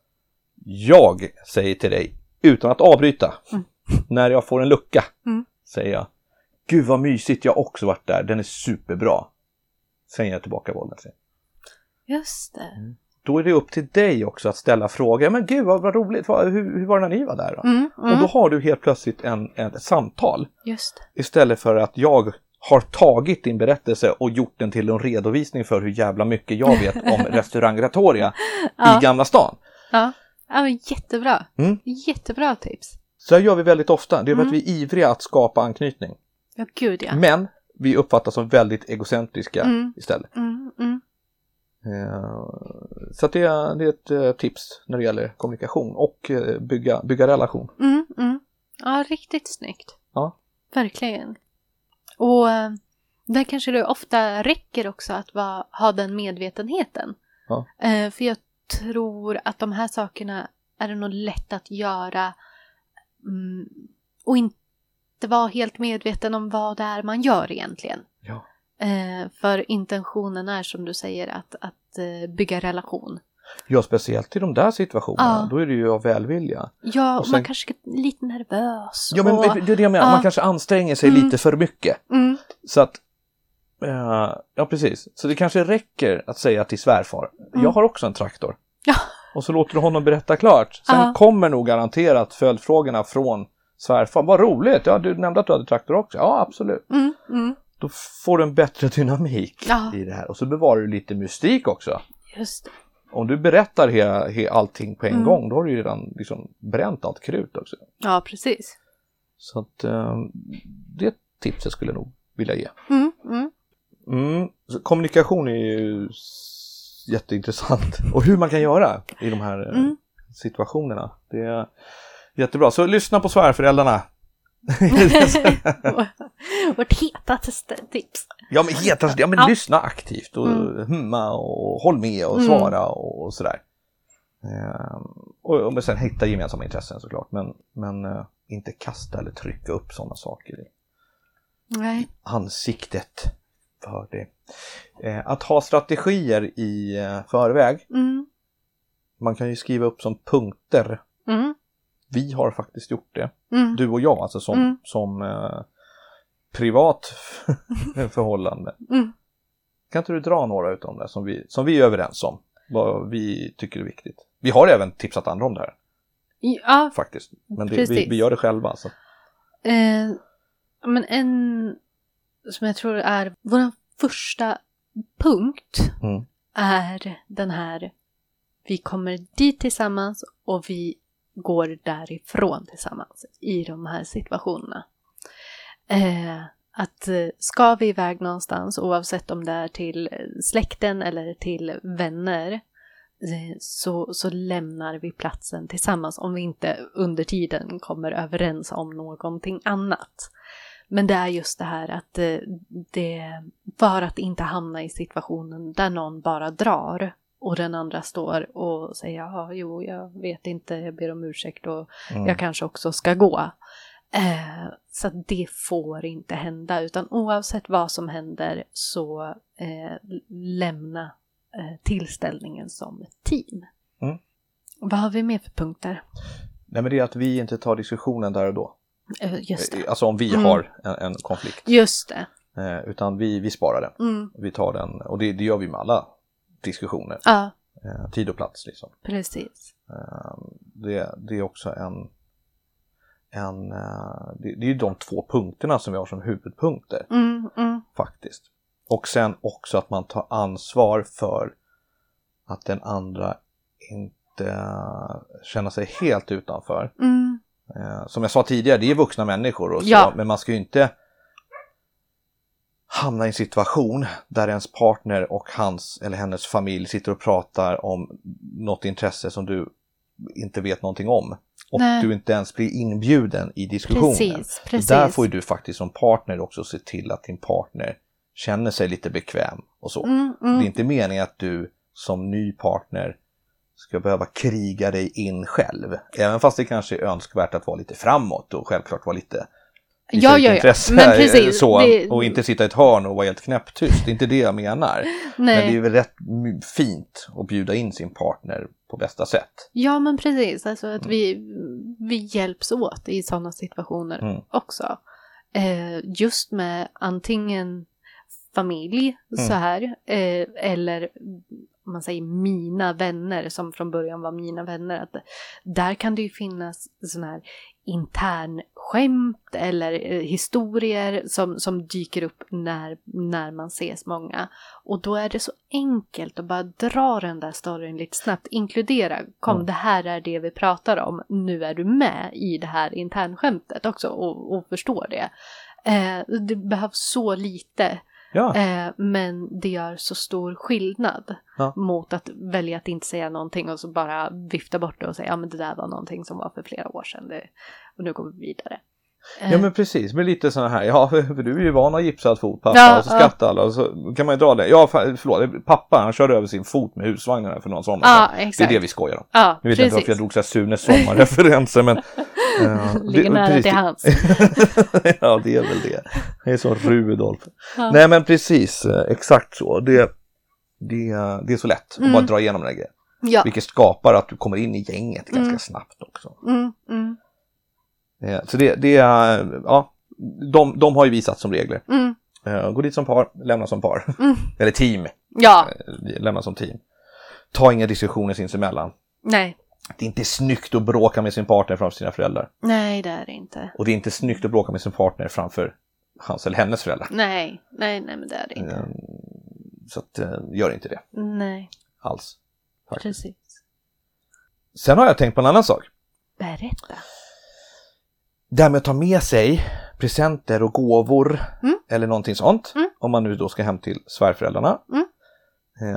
Jag säger till dig, utan att avbryta, mm. när jag får en lucka, mm. säger jag, gud vad mysigt, jag har också varit där, den är superbra. Sen ger jag tillbaka bollen. Just det. Mm. Då är det upp till dig också att ställa frågor. Men gud vad, vad roligt, vad, hur, hur var det när ni var där då? Mm, mm. Och då har du helt plötsligt en, en, ett samtal. Just det. Istället för att jag har tagit din berättelse och gjort den till en redovisning för hur jävla mycket jag vet om restaurang Trattoria ja. i Gamla stan. Ja, ja men jättebra. Mm. Jättebra tips. Så här gör vi väldigt ofta. Det är för mm. att vi är ivriga att skapa anknytning. Ja, gud ja. Men vi uppfattas som väldigt egocentriska mm. istället. Mm, mm. Så att det, är, det är ett uh, tips när det gäller kommunikation och uh, bygga, bygga relation. Mm, mm. Ja, riktigt snyggt. Ja. Verkligen. Och uh, där kanske det ofta räcker också att va, ha den medvetenheten. Ja. Uh, för jag tror att de här sakerna är det nog lätt att göra um, och inte vara helt medveten om vad det är man gör egentligen. Ja. Eh, för intentionen är som du säger att, att eh, bygga relation. Ja, speciellt i de där situationerna. Ja. Då är det ju av välvilja. Ja, och sen... man kanske är lite nervös. Ja, men och... det är det jag menar. Ja. Man kanske anstränger sig mm. lite för mycket. Mm. Så att, uh, ja precis. Så det kanske räcker att säga till svärfar, mm. jag har också en traktor. Ja. Och så låter du honom berätta klart. Sen ja. kommer nog garanterat följdfrågorna från svärfar. Vad roligt, ja, du nämnde att du hade traktor också. Ja, absolut. Mm. Mm. Då får du en bättre dynamik ja. i det här. Och så bevarar du lite mystik också. Just det. Om du berättar he, he, allting på en mm. gång, då har du ju redan liksom bränt allt krut också. Ja, precis. Så att um, det tipset skulle jag nog vilja ge. Mm. Mm. Mm, så kommunikation är ju jätteintressant. Och hur man kan göra i de här mm. situationerna. Det är jättebra. Så lyssna på svärföräldrarna. Vårt hetaste tips. Ja, men hetaste, ja men ja. lyssna aktivt och mm. humma och håll med och svara mm. och, och sådär. Um, och, och sen hitta gemensamma intressen såklart. Men, men uh, inte kasta eller trycka upp sådana saker i Nej. ansiktet för det. Uh, att ha strategier i uh, förväg. Mm. Man kan ju skriva upp som punkter. Mm. Vi har faktiskt gjort det. Mm. Du och jag, alltså som, mm. som eh, privat förhållande. Mm. Kan inte du dra några utav det som vi, som vi är överens om? Vad vi tycker är viktigt. Vi har även tipsat andra om det här. Ja, faktiskt. Men det, vi, vi gör det själva. Alltså. Eh, men en som jag tror är vår första punkt mm. är den här: vi kommer dit tillsammans och vi går därifrån tillsammans i de här situationerna. Eh, att eh, ska vi iväg någonstans, oavsett om det är till släkten eller till vänner, eh, så, så lämnar vi platsen tillsammans om vi inte under tiden kommer överens om någonting annat. Men det är just det här att eh, det, för att inte hamna i situationen där någon bara drar och den andra står och säger ja, jo, jag vet inte, jag ber om ursäkt och mm. jag kanske också ska gå. Eh, så att det får inte hända, utan oavsett vad som händer så eh, lämna eh, tillställningen som ett team. Mm. Vad har vi mer för punkter? Nej, men det är att vi inte tar diskussionen där och då. Eh, just det. Alltså om vi mm. har en, en konflikt. Just det. Eh, utan vi, vi sparar den. Mm. Vi tar den, och det, det gör vi med alla diskussioner. Ja. Eh, tid och plats liksom. Precis. Eh, det, det är också en En, det, det är ju de två punkterna som vi har som huvudpunkter mm, mm. faktiskt. Och sen också att man tar ansvar för att den andra inte känner sig helt utanför. Mm. Som jag sa tidigare, det är vuxna människor och så, ja. men man ska ju inte hamna i en situation där ens partner och hans eller hennes familj sitter och pratar om något intresse som du inte vet någonting om. Och Nej. du inte ens blir inbjuden i diskussionen. Precis, precis. Där får ju du faktiskt som partner också se till att din partner känner sig lite bekväm och så. Mm, mm. Det är inte meningen att du som ny partner ska behöva kriga dig in själv. Även fast det kanske är önskvärt att vara lite framåt och självklart vara lite ja, ja, ja. Men precis, så, det... och inte sitta i ett hörn och vara helt knäpptyst. Det är inte det jag menar. Nej. Men det är väl rätt fint att bjuda in sin partner på bästa sätt. Ja, men precis. Alltså att mm. vi, vi hjälps åt i sådana situationer mm. också. Eh, just med antingen familj mm. så här eh, eller om man säger mina vänner som från början var mina vänner, att där kan det ju finnas sån här intern skämt eller eh, historier som, som dyker upp när, när man ses många, och då är det så enkelt att bara dra den där storyn lite snabbt, inkludera, kom mm. det här är det vi pratar om, nu är du med i det här internskämtet också och, och förstår det. Eh, det behövs så lite. Ja. Eh, men det gör så stor skillnad ja. mot att välja att inte säga någonting och så bara vifta bort det och säga ja men det där var någonting som var för flera år sedan det, och nu går vi vidare. Eh. Ja men precis, men lite sådana här, ja för du är ju van att ha gipsad fot pappa, ja, och så skrattar ja. alla och så kan man ju dra det. Ja förlåt, pappa han körde över sin fot med husvagnen för någon sommar ja, sedan. Exakt. Det är det vi skojar om. Ja, jag vet precis. inte varför jag drog så här Sunes sommarreferenser men Uh, ligger det, nära precis, till hans. ja det är väl det. Det är som Rudolf. Ja. Nej men precis, exakt så. Det, det, det är så lätt mm. att bara dra igenom den här grejen. Ja. Vilket skapar att du kommer in i gänget ganska mm. snabbt också. Mm. Mm. Ja, så det, det är, ja, de, de har ju visat som regler. Mm. Uh, gå dit som par, lämna som par. Mm. Eller team. Ja. Uh, lämna som team. Ta inga diskussioner sinsemellan. Nej. Det är inte snyggt att bråka med sin partner framför sina föräldrar. Nej, det är det inte. Och det är inte snyggt att bråka med sin partner framför hans eller hennes föräldrar. Nej, nej, nej men det är det inte. Um, så att, uh, gör inte det. Nej. Alls. Faktiskt. Precis. Sen har jag tänkt på en annan sak. Berätta. Det här med att ta med sig presenter och gåvor mm. eller någonting sånt. Mm. Om man nu då ska hem till svärföräldrarna. Mm. Uh,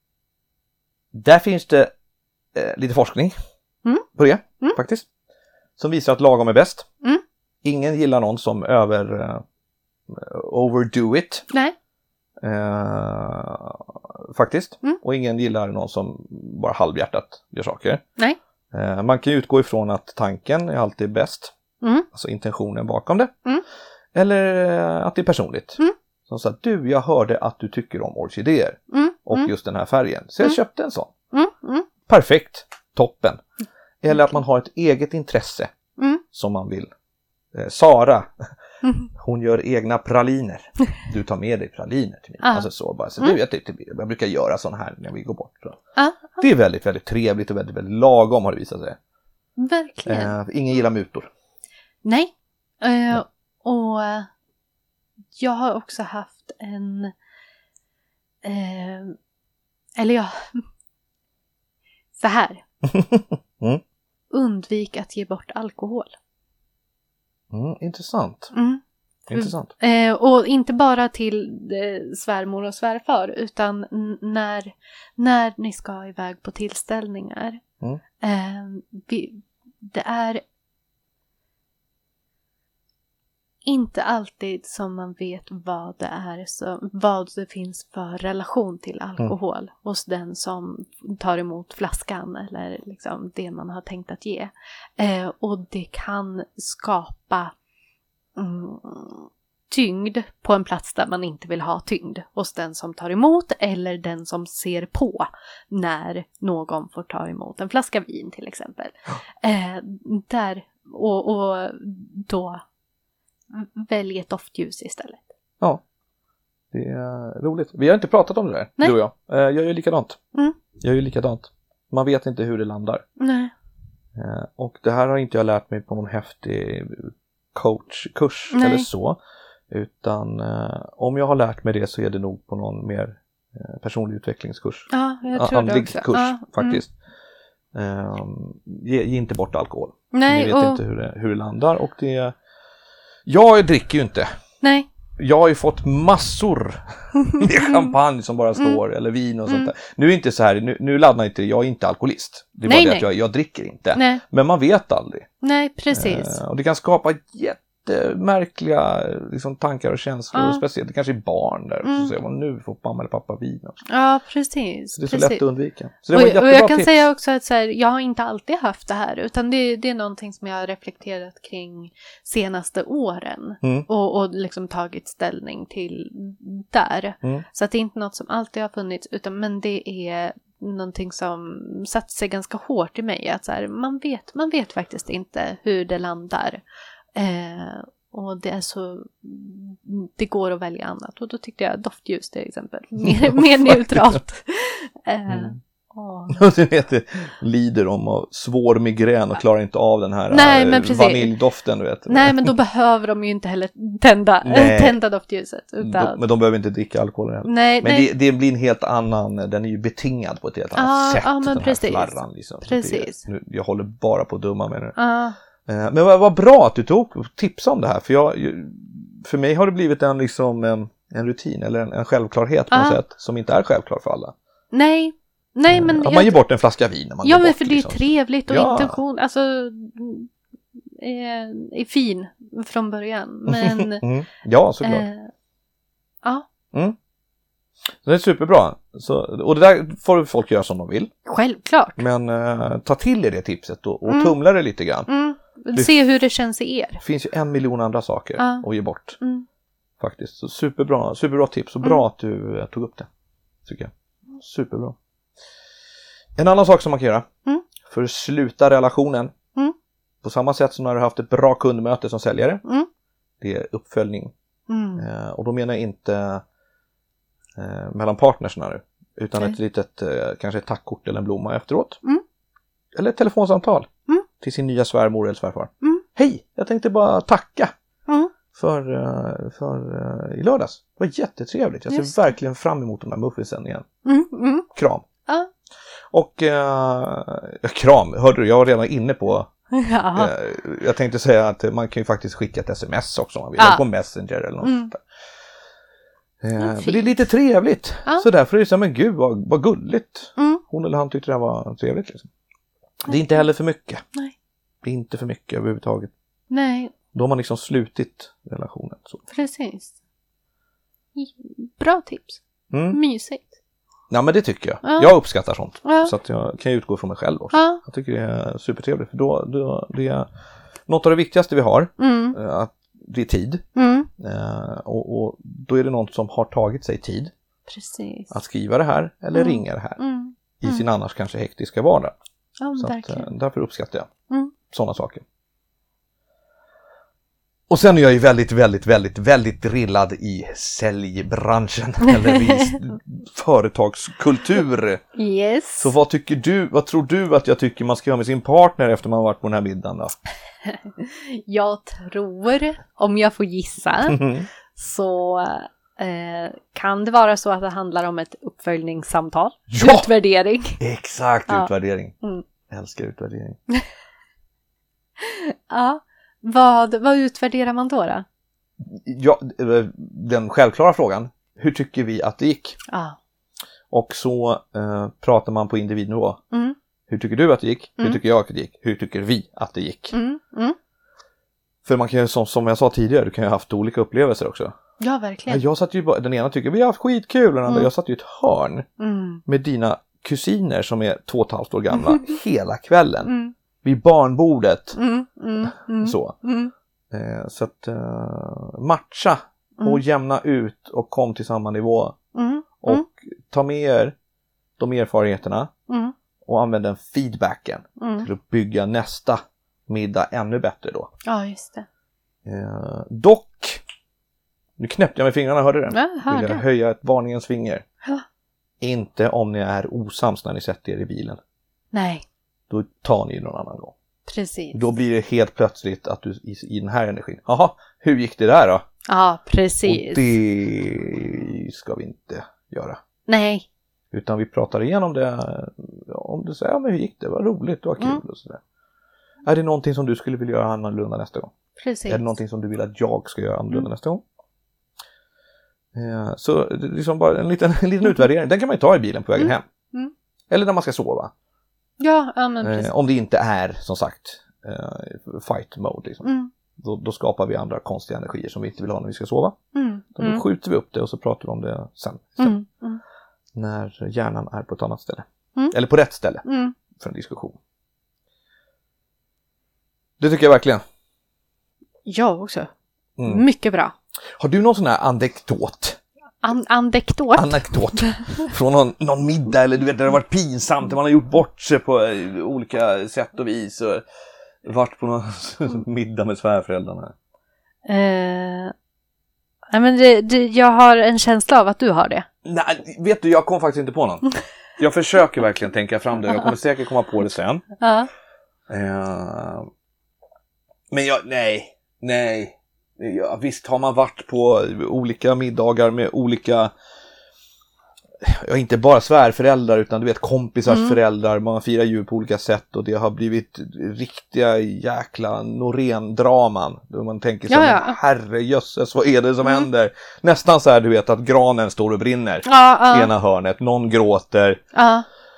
där finns det uh, lite forskning mm. på det mm. faktiskt. Som visar att lagom är bäst. Mm. Ingen gillar någon som över uh, overdo it. Nej. Uh, faktiskt. Mm. Och ingen gillar någon som bara halvhjärtat gör saker. Nej. Uh, man kan utgå ifrån att tanken är alltid bäst. Mm. Alltså intentionen bakom det. Mm. Eller uh, att det är personligt. Mm. Som så att du, jag hörde att du tycker om orkidéer. Mm. Och mm. just den här färgen. Så jag mm. köpte en sån. Mm. Mm. Perfekt. Toppen. Eller okay. att man har ett eget intresse. Mm. Som man vill. Eh, Sara. Mm. Hon gör egna praliner. Du tar med dig praliner till mig. Ah. Alltså så bara. Så mm. du, jag, typ, jag brukar göra sån här när vi går bort. Så. Ah. Det är väldigt, väldigt trevligt och väldigt, väldigt lagom har det visat sig. Verkligen. Eh, ingen gillar mutor. Nej. Uh, och uh, jag har också haft en... Uh, eller ja... Så här. mm. Undvik att ge bort alkohol. Mm, intressant. Mm. intressant. Eh, och inte bara till eh, svärmor och svärfar, utan n- när, när ni ska iväg på tillställningar. Mm. Eh, vi, det är inte alltid som man vet vad det är, så, vad det finns för relation till alkohol mm. hos den som tar emot flaskan eller liksom det man har tänkt att ge. Eh, och det kan skapa mm, tyngd på en plats där man inte vill ha tyngd hos den som tar emot eller den som ser på när någon får ta emot en flaska vin till exempel. Eh, där, och, och då välj ett doftljus istället. Ja, det är roligt. Vi har inte pratat om det där, Nej. du och jag. Jag gör ju likadant. Mm. Jag gör ju likadant. Man vet inte hur det landar. Nej. Och det här har inte jag lärt mig på någon häftig coachkurs Nej. eller så. Utan om jag har lärt mig det så är det nog på någon mer personlig utvecklingskurs. Ja, jag tror Andlig det också. kurs Ja, faktiskt. Mm. Um, ge, ge inte bort alkohol. Nej, Ni vet och... inte hur det, hur det landar. Och det... Jag dricker ju inte. Nej. Jag har ju fått massor med champagne som bara står, mm. eller vin och sånt mm. där. Nu är inte så här, nu, nu laddar inte, jag är inte alkoholist. Det är nej, bara det nej. att jag, jag dricker inte. Nej. Men man vet aldrig. Nej, precis. Eh, och det kan skapa jättemärkliga liksom, tankar och känslor. Ja. Och speciellt, det kanske är barn där. Mm. Så säger man, nu får mamma eller pappa vin också. Ja, precis. Så det är så precis. lätt att undvika. Så det och, var ett och jag jättebra kan tips. säga också att så här, jag har inte alltid haft det här, utan det, det är någonting som jag har reflekterat kring senaste åren Mm. och, och liksom tagit ställning till där. Mm. Så att det är inte något som alltid har funnits, utan men det är någonting som satt sig ganska hårt i mig. Att så här, man, vet, man vet faktiskt inte hur det landar. Eh, och det är så, det går att välja annat. Och då tyckte jag doftljus till exempel. Mer, mer neutralt. Eh, Mm. åh. Du vet, det lider om av svår migrän och klarar inte av den här Nej, men äh, precis. vaniljdoften, du vet. Nej, men då behöver de ju inte heller tända, Nej. tända doftljuset. Utan... De, men de behöver inte dricka alkohol heller. Nej, Men nej. det, det blir en helt annan, den är ju betingad på ett helt annat Ja, sätt. ja, men den precis. här flarran liksom. Så Precis. Det, nu, jag håller bara på att dumma med det. Ja. Eh, Men vad, vad bra att du tog och tipsade om det här. För, jag, för mig har det blivit en, liksom, en, en rutin eller en, en självklarhet på Ja. något sätt. Som inte är självklart för alla. Nej, nej men... Att jag- man ger bort en flaska vin när man Ja, går men bort, för det är liksom. trevligt och Ja. intention, alltså är, är fin från början. Men Mm. Ja, såklart. eh, ja, Mm. Så det är superbra. Så, och det där får folk göra som de vill. självklart. Men eh, ta till er det tipset och, och Mm. tumla det lite grann. Mm. Se hur det känns i er. Det finns ju en miljon andra saker Ja. att ge bort. Mm. Faktiskt. Så superbra, superbra tips och bra att du eh, tog upp det. Tycker jag. Superbra. En annan sak som man kan göra Mm. för att sluta relationen. Mm. På samma sätt som när du har haft ett bra kundmöte som säljare. Mm. Det är uppföljning. Mm. Eh, och då menar jag inte eh, mellan partnersna nu. Utan Nej. ett litet, eh, kanske ett tackkort eller en blomma efteråt. Mm. Eller ett telefonsamtal. Mm. Till sin nya svärmor eller svärfar. Mm. Hej, jag tänkte bara tacka. Mm. För, eh, för uh, i lördags. Det var jättetrevligt. Jag ser Just det. verkligen fram emot de här muffinsen igen. Mm. Mm. Kram. Ja. Och uh, kram, hörde du, jag var redan inne på Ja. uh, jag tänkte säga att man kan ju faktiskt skicka ett sms också om man vill. Ja. Eller på Messenger eller något Mm. sånt där. Uh, Det är men det är fint. lite trevligt. Ja. Så därför är det så här, men gud vad, vad gulligt. Mm. Hon eller han tyckte det här var trevligt. Liksom. Det är inte heller för mycket. Nej. Det är inte för mycket överhuvudtaget. Nej, Då har man liksom slutit relationen. Så. precis. Bra tips. Mm. Mysigt. Ja, men det tycker jag. Ja. Jag uppskattar sånt. Ja. Så att jag kan utgå från mig själv också. Ja. Jag tycker det är supertrevligt. För då, då det är något av det viktigaste vi har. Mm. eh, Att det är tid. Mm. Eh, Och, och då är det någon som har tagit sig tid Precis. att skriva det här. Eller Mm. ringa det här. Mm. I sin annars kanske hektiska vardag. Ja, Så att, verkligen. eh, därför uppskattar jag Mm. sådana saker. Och sen är jag ju väldigt, väldigt, väldigt, väldigt drillad i säljbranschen. Eller i s- företagskultur. Yes. Så vad tycker du, vad tror du att jag tycker man ska göra med sin partner efter man har varit på den här middagen då? Jag tror, om jag får gissa, Mhm. så eh, kan det vara så att det handlar om ett uppföljningssamtal. Ja! Utvärdering. Exakt, Ja. utvärdering. Mm. Jag älskar utvärdering. Ja. Vad, vad utvärderar man då? då? ja, den självklara frågan, hur tycker vi att det gick? Ja. Och så eh, pratar man på individnivå. Mm. Hur tycker du att det gick? Mm. Hur tycker jag att det gick? Hur tycker vi att det gick? Mm. Mm. För man kan ju, som, som jag sa tidigare, du kan ju ha haft olika upplevelser också. Ja, verkligen. Jag satt ju bara, den ena tycker vi har haft skitkul, den andra, Mm. jag satt ju i ett hörn Mm. med dina kusiner som är två och ett halvt år gamla hela kvällen. Mm. Vid barnbordet. Mm. Mm. Mm. Så. Mm. Eh, så att eh, matcha Mm. och jämna ut och kom till samma nivå. Mm. Och Mm. ta med er de erfarenheterna Mm. och använd den feedbacken Mm. till att bygga nästa middag ännu bättre då. Ja, just det. Eh, dock, nu knäppte jag med fingrarna, hörde du det? Ja, hörde. Vill jag höja ett varningens finger. Ja. Inte om ni är osams när ni sätter er i bilen. Nej, Då tar ni någon annan gång. precis. Då blir det helt plötsligt att du i, i den här energin. Jaha, hur gick det där då? Ja, precis. Och det ska vi inte göra. Nej. Utan vi pratar igenom det. Om du säger, ja men hur gick det? Vad roligt, det var kul Mm. och sådär. Är det någonting som du skulle vilja göra annorlunda nästa gång? Precis. Är det någonting som du vill att jag ska göra annorlunda Mm. nästa gång? Eh, så det är liksom bara en liten, en liten utvärdering. Den kan man ju ta i bilen på vägen Mm. hem. Mm. Eller när man ska sova. Ja, ja men precis. Eh, om det inte är, som sagt, eh, fight mode. Liksom. Mm. Då, då skapar vi andra konstiga energier som vi inte vill ha när vi ska sova. Mm. Då Mm. skjuter vi upp det och så pratar vi om det sen. sen Mm. Mm. när hjärnan är på ett annat ställe. Mm. Eller på rätt ställe Mm. för en diskussion. Det tycker jag verkligen. Jag också. Mm. Mycket bra. Har du någon sån här anekdot? An- anekdot. Anekdot från någon, någon middag eller du vet där det har varit pinsamt, där man har gjort bort sig på eh, olika sätt och vis och varit på någon middag med svärföräldrarna. Eh, nej, men det, det, jag har en känsla av att du har det. Nej, vet du, jag kom faktiskt inte på någon. Jag försöker verkligen tänka fram det. Jag kommer säkert komma på det sen. Ja. Eh, men jag, nej, nej. Ja, visst har man varit på olika middagar med olika, ja, inte bara svärföräldrar utan du vet kompisars Mm. föräldrar. Man firar jul på olika sätt och det har blivit riktiga jäkla Norén-draman. Då man tänker så, Ja, ja. herrejösses, vad är det som Mm. händer? Nästan så här, du vet, att granen står och brinner. Ja, ja. Ena hörnet, någon gråter Ja,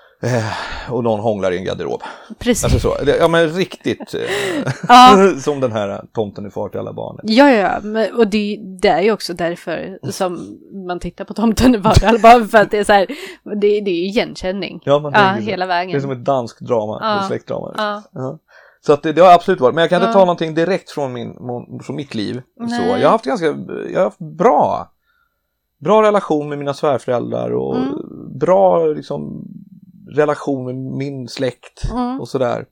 eh, och någon hånglar i en garderob. precis. Alltså så, det- ja men riktigt eh, Ja. som den här tomten är far till alla barnen. Ja, ja, ja. Men, och det, det är ju också därför som man tittar på Tomten i varje bara för att det är så här, det, det är ju igenkänning. Ja, man Ja, tänker så. hela vägen. Det är som ett danskt drama, Ja. ett släktdrama. Ja. Ja. Så att det, det har absolut varit, men jag kan inte Ja. ta någonting direkt från, min, mon- från mitt liv. Så Nej. jag har haft ganska, jag har haft bra, bra relation med mina svärföräldrar och Mm. bra liksom, relation med min släkt Mm. och sådär.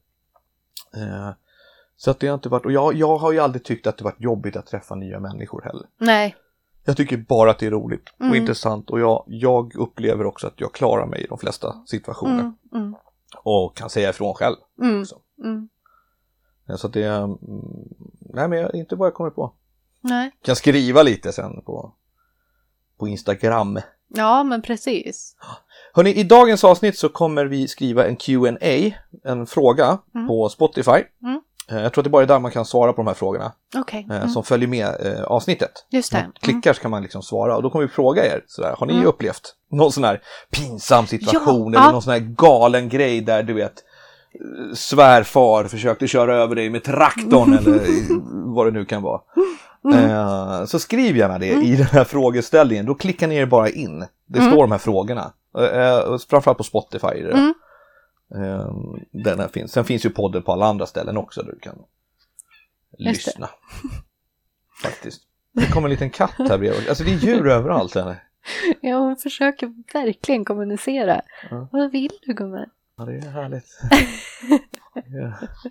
Eh, så att det har inte varit, och jag, jag har ju aldrig tyckt att det varit jobbigt att träffa nya människor heller. Nej. Jag tycker bara att det är roligt och Mm. intressant och jag, jag upplever också att jag klarar mig i de flesta situationer Mm. Mm. och kan säga ifrån själv. Mm. också. Mm. Så att det är, mm, nej men jag, inte vad jag kommer på. Nej. Kan skriva lite sen på, på Instagram. Ja, men precis. Hörrni, i dagens avsnitt så kommer vi skriva en Q and A, en fråga Mm. på Spotify. Mm. Eh, Jag tror att det bara är där man kan svara på de här frågorna Okej. eh, Mm. som följer med eh, avsnittet. Just det. Man klickar så kan man liksom svara och då kommer vi fråga er sådär, har ni Mm. upplevt någon sån här pinsam situation Ja, eller ja. någon sån här galen grej där du vet eh, svärfar försökte köra över dig med traktorn eller vad det nu kan vara. Mm. Eh, så skriv gärna det i den här frågeställningen, då klickar ni er bara in. Det Mm. står de här frågorna. Eh, framförallt på Spotify. är det. Mm. Eh, den här finns. Sen finns ju podden på alla andra ställen också där du kan Just det. lyssna. Faktiskt. Det kommer en liten katt här bredvid. Alltså det är djur överallt. Eller? Ja, hon försöker verkligen kommunicera. Ja. Vad vill du, gumman? Ja, det är härligt. Ja.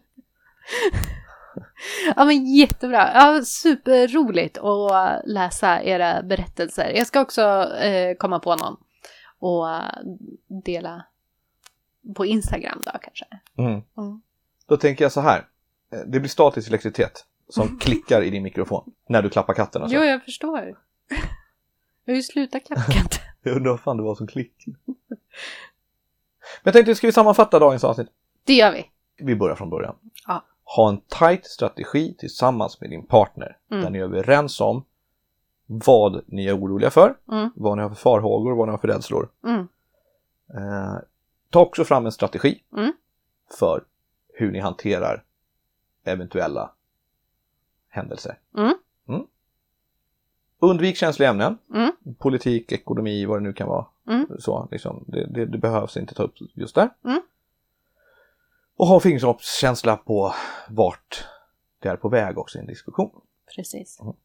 Ja, men jättebra. Ja, superroligt att läsa era berättelser. Jag ska också eh, komma på någon och dela på Instagram då kanske. Mm. Mm. Då tänker jag så här. Eh, Det blir statisk elektricitet som klickar i din mikrofon när du klappar katten. Alltså. Jo, jag förstår. Jag har ju slutat klappa katten. Jag undrar vad fan det var som klickade. Men jag tänkte, ska vi sammanfatta dagens avsnitt? Det gör vi. Vi börjar från början. Ja. ha en tight strategi tillsammans med din partner. Mm. Där ni är överens om vad ni är oroliga för, Mm. vad ni har för farhågor, vad ni har för rädslor. Mm. Eh, ta också fram en strategi Mm. för hur ni hanterar eventuella händelser. Mm. Mm. Undvik känsliga ämnen. Mm. Politik, ekonomi, vad det nu kan vara. Mm. Så, liksom, det, det, det behövs inte ta upp just där. Mm. Och ha fingertoppskänsla på vart det är på väg också i en diskussion. Precis. Mm.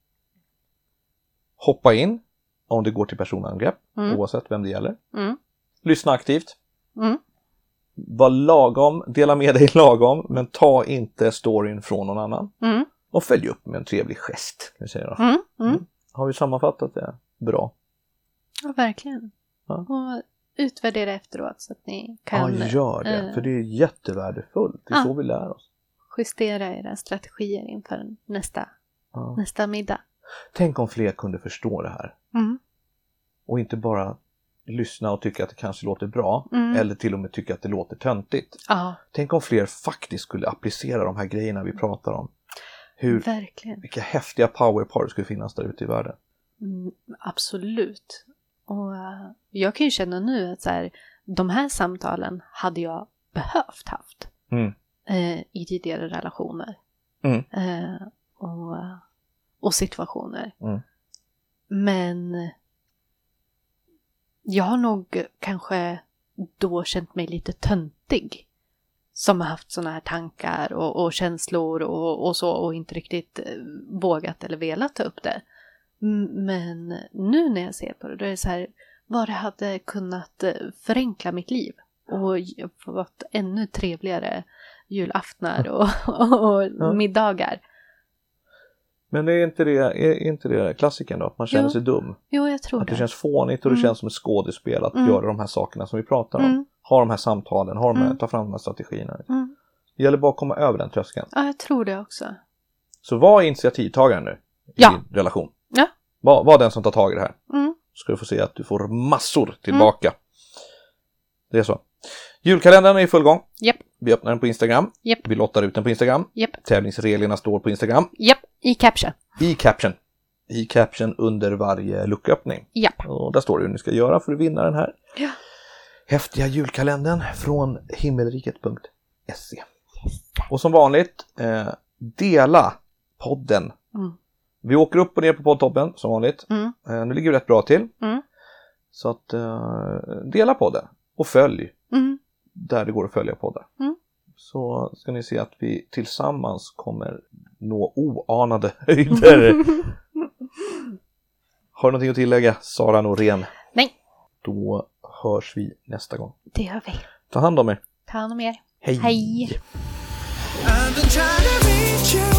Hoppa in om det går till personangrepp, Mm. oavsett vem det gäller. Mm. Lyssna aktivt. Mm. Var lagom, dela med dig lagom, men ta inte storyn från någon annan. Mm. Och följ upp med en trevlig gest. Kan vi säga då. Mm. Mm. Mm. Har vi sammanfattat det bra? Ja, verkligen. Ja. Och utvärdera efteråt så att ni kan Ja, gör det. eh, För det är jättevärdefullt. Det är ja. så vi lär oss. justera era strategier inför nästa, Ja. nästa middag. Tänk om fler kunde förstå det här. Mm. Och inte bara lyssna och tycka att det kanske låter bra. Mm. Eller till och med tycka att det låter töntigt. Ja, Tänk om fler faktiskt skulle applicera de här grejerna vi pratar om. Hur, verkligen. vilka häftiga powerpar skulle finnas där ute i världen. Mm, absolut. Och uh, jag kan ju känna nu att så här, de här samtalen hade jag behövt haft Mm. eh, i tidigare relationer. Mm. Eh, och, och situationer. Mm. Men jag har nog kanske då känt mig lite töntig. Som har haft såna här tankar och, och känslor och, och så och inte riktigt eh, vågat eller velat ta upp det. M- Men nu när jag ser på det, då är det så här, vad det hade kunnat eh, förenkla mitt liv och ge- fått ännu trevligare julaftnar och, och Ja. middagar. Men är inte det, är inte det klassiken då? Att man känner Jo. sig dum. Jo, jag tror Att det det. känns fånigt och det Mm. känns som ett skådespel att Mm. göra de här sakerna som vi pratar om. Mm. Ha de här samtalen, ha de här, Mm. ta fram de här strategierna. Mm. Det gäller bara att komma över den tröskeln. Ja, jag tror det också. Så var initiativtagaren nu i Ja. din relation. Ja. Var, var den som tar tag i det här. Mm. Ska du få se att du får massor tillbaka. Det är så. Julkalendern är i full gång. Japp, Vi öppnar den på Instagram. japp, Vi lottar ut den på Instagram. japp, Tävlingsreglerna står på Instagram. japp, i caption. I caption. I caption under varje lucköppning. Japp. Och där står det hur ni ska göra för att vinna den här Ja. häftiga julkalendern från himmelriket punkt se. Och som vanligt, eh, dela podden. Mm. Vi åker upp och ner på poddtoppen som vanligt. Mm. Eh, nu ligger vi rätt bra till. Mm. Så att eh, dela podden och följ Mm. där det går att följa poddar. Mm. Så ska ni se att vi tillsammans kommer nå oanade höjder. Har du någonting att tillägga, Sara Norén? Nej, Då hörs vi nästa gång. det gör vi. Ta hand om er. Ta hand om er. Hej! Hej. I've been trying to reach you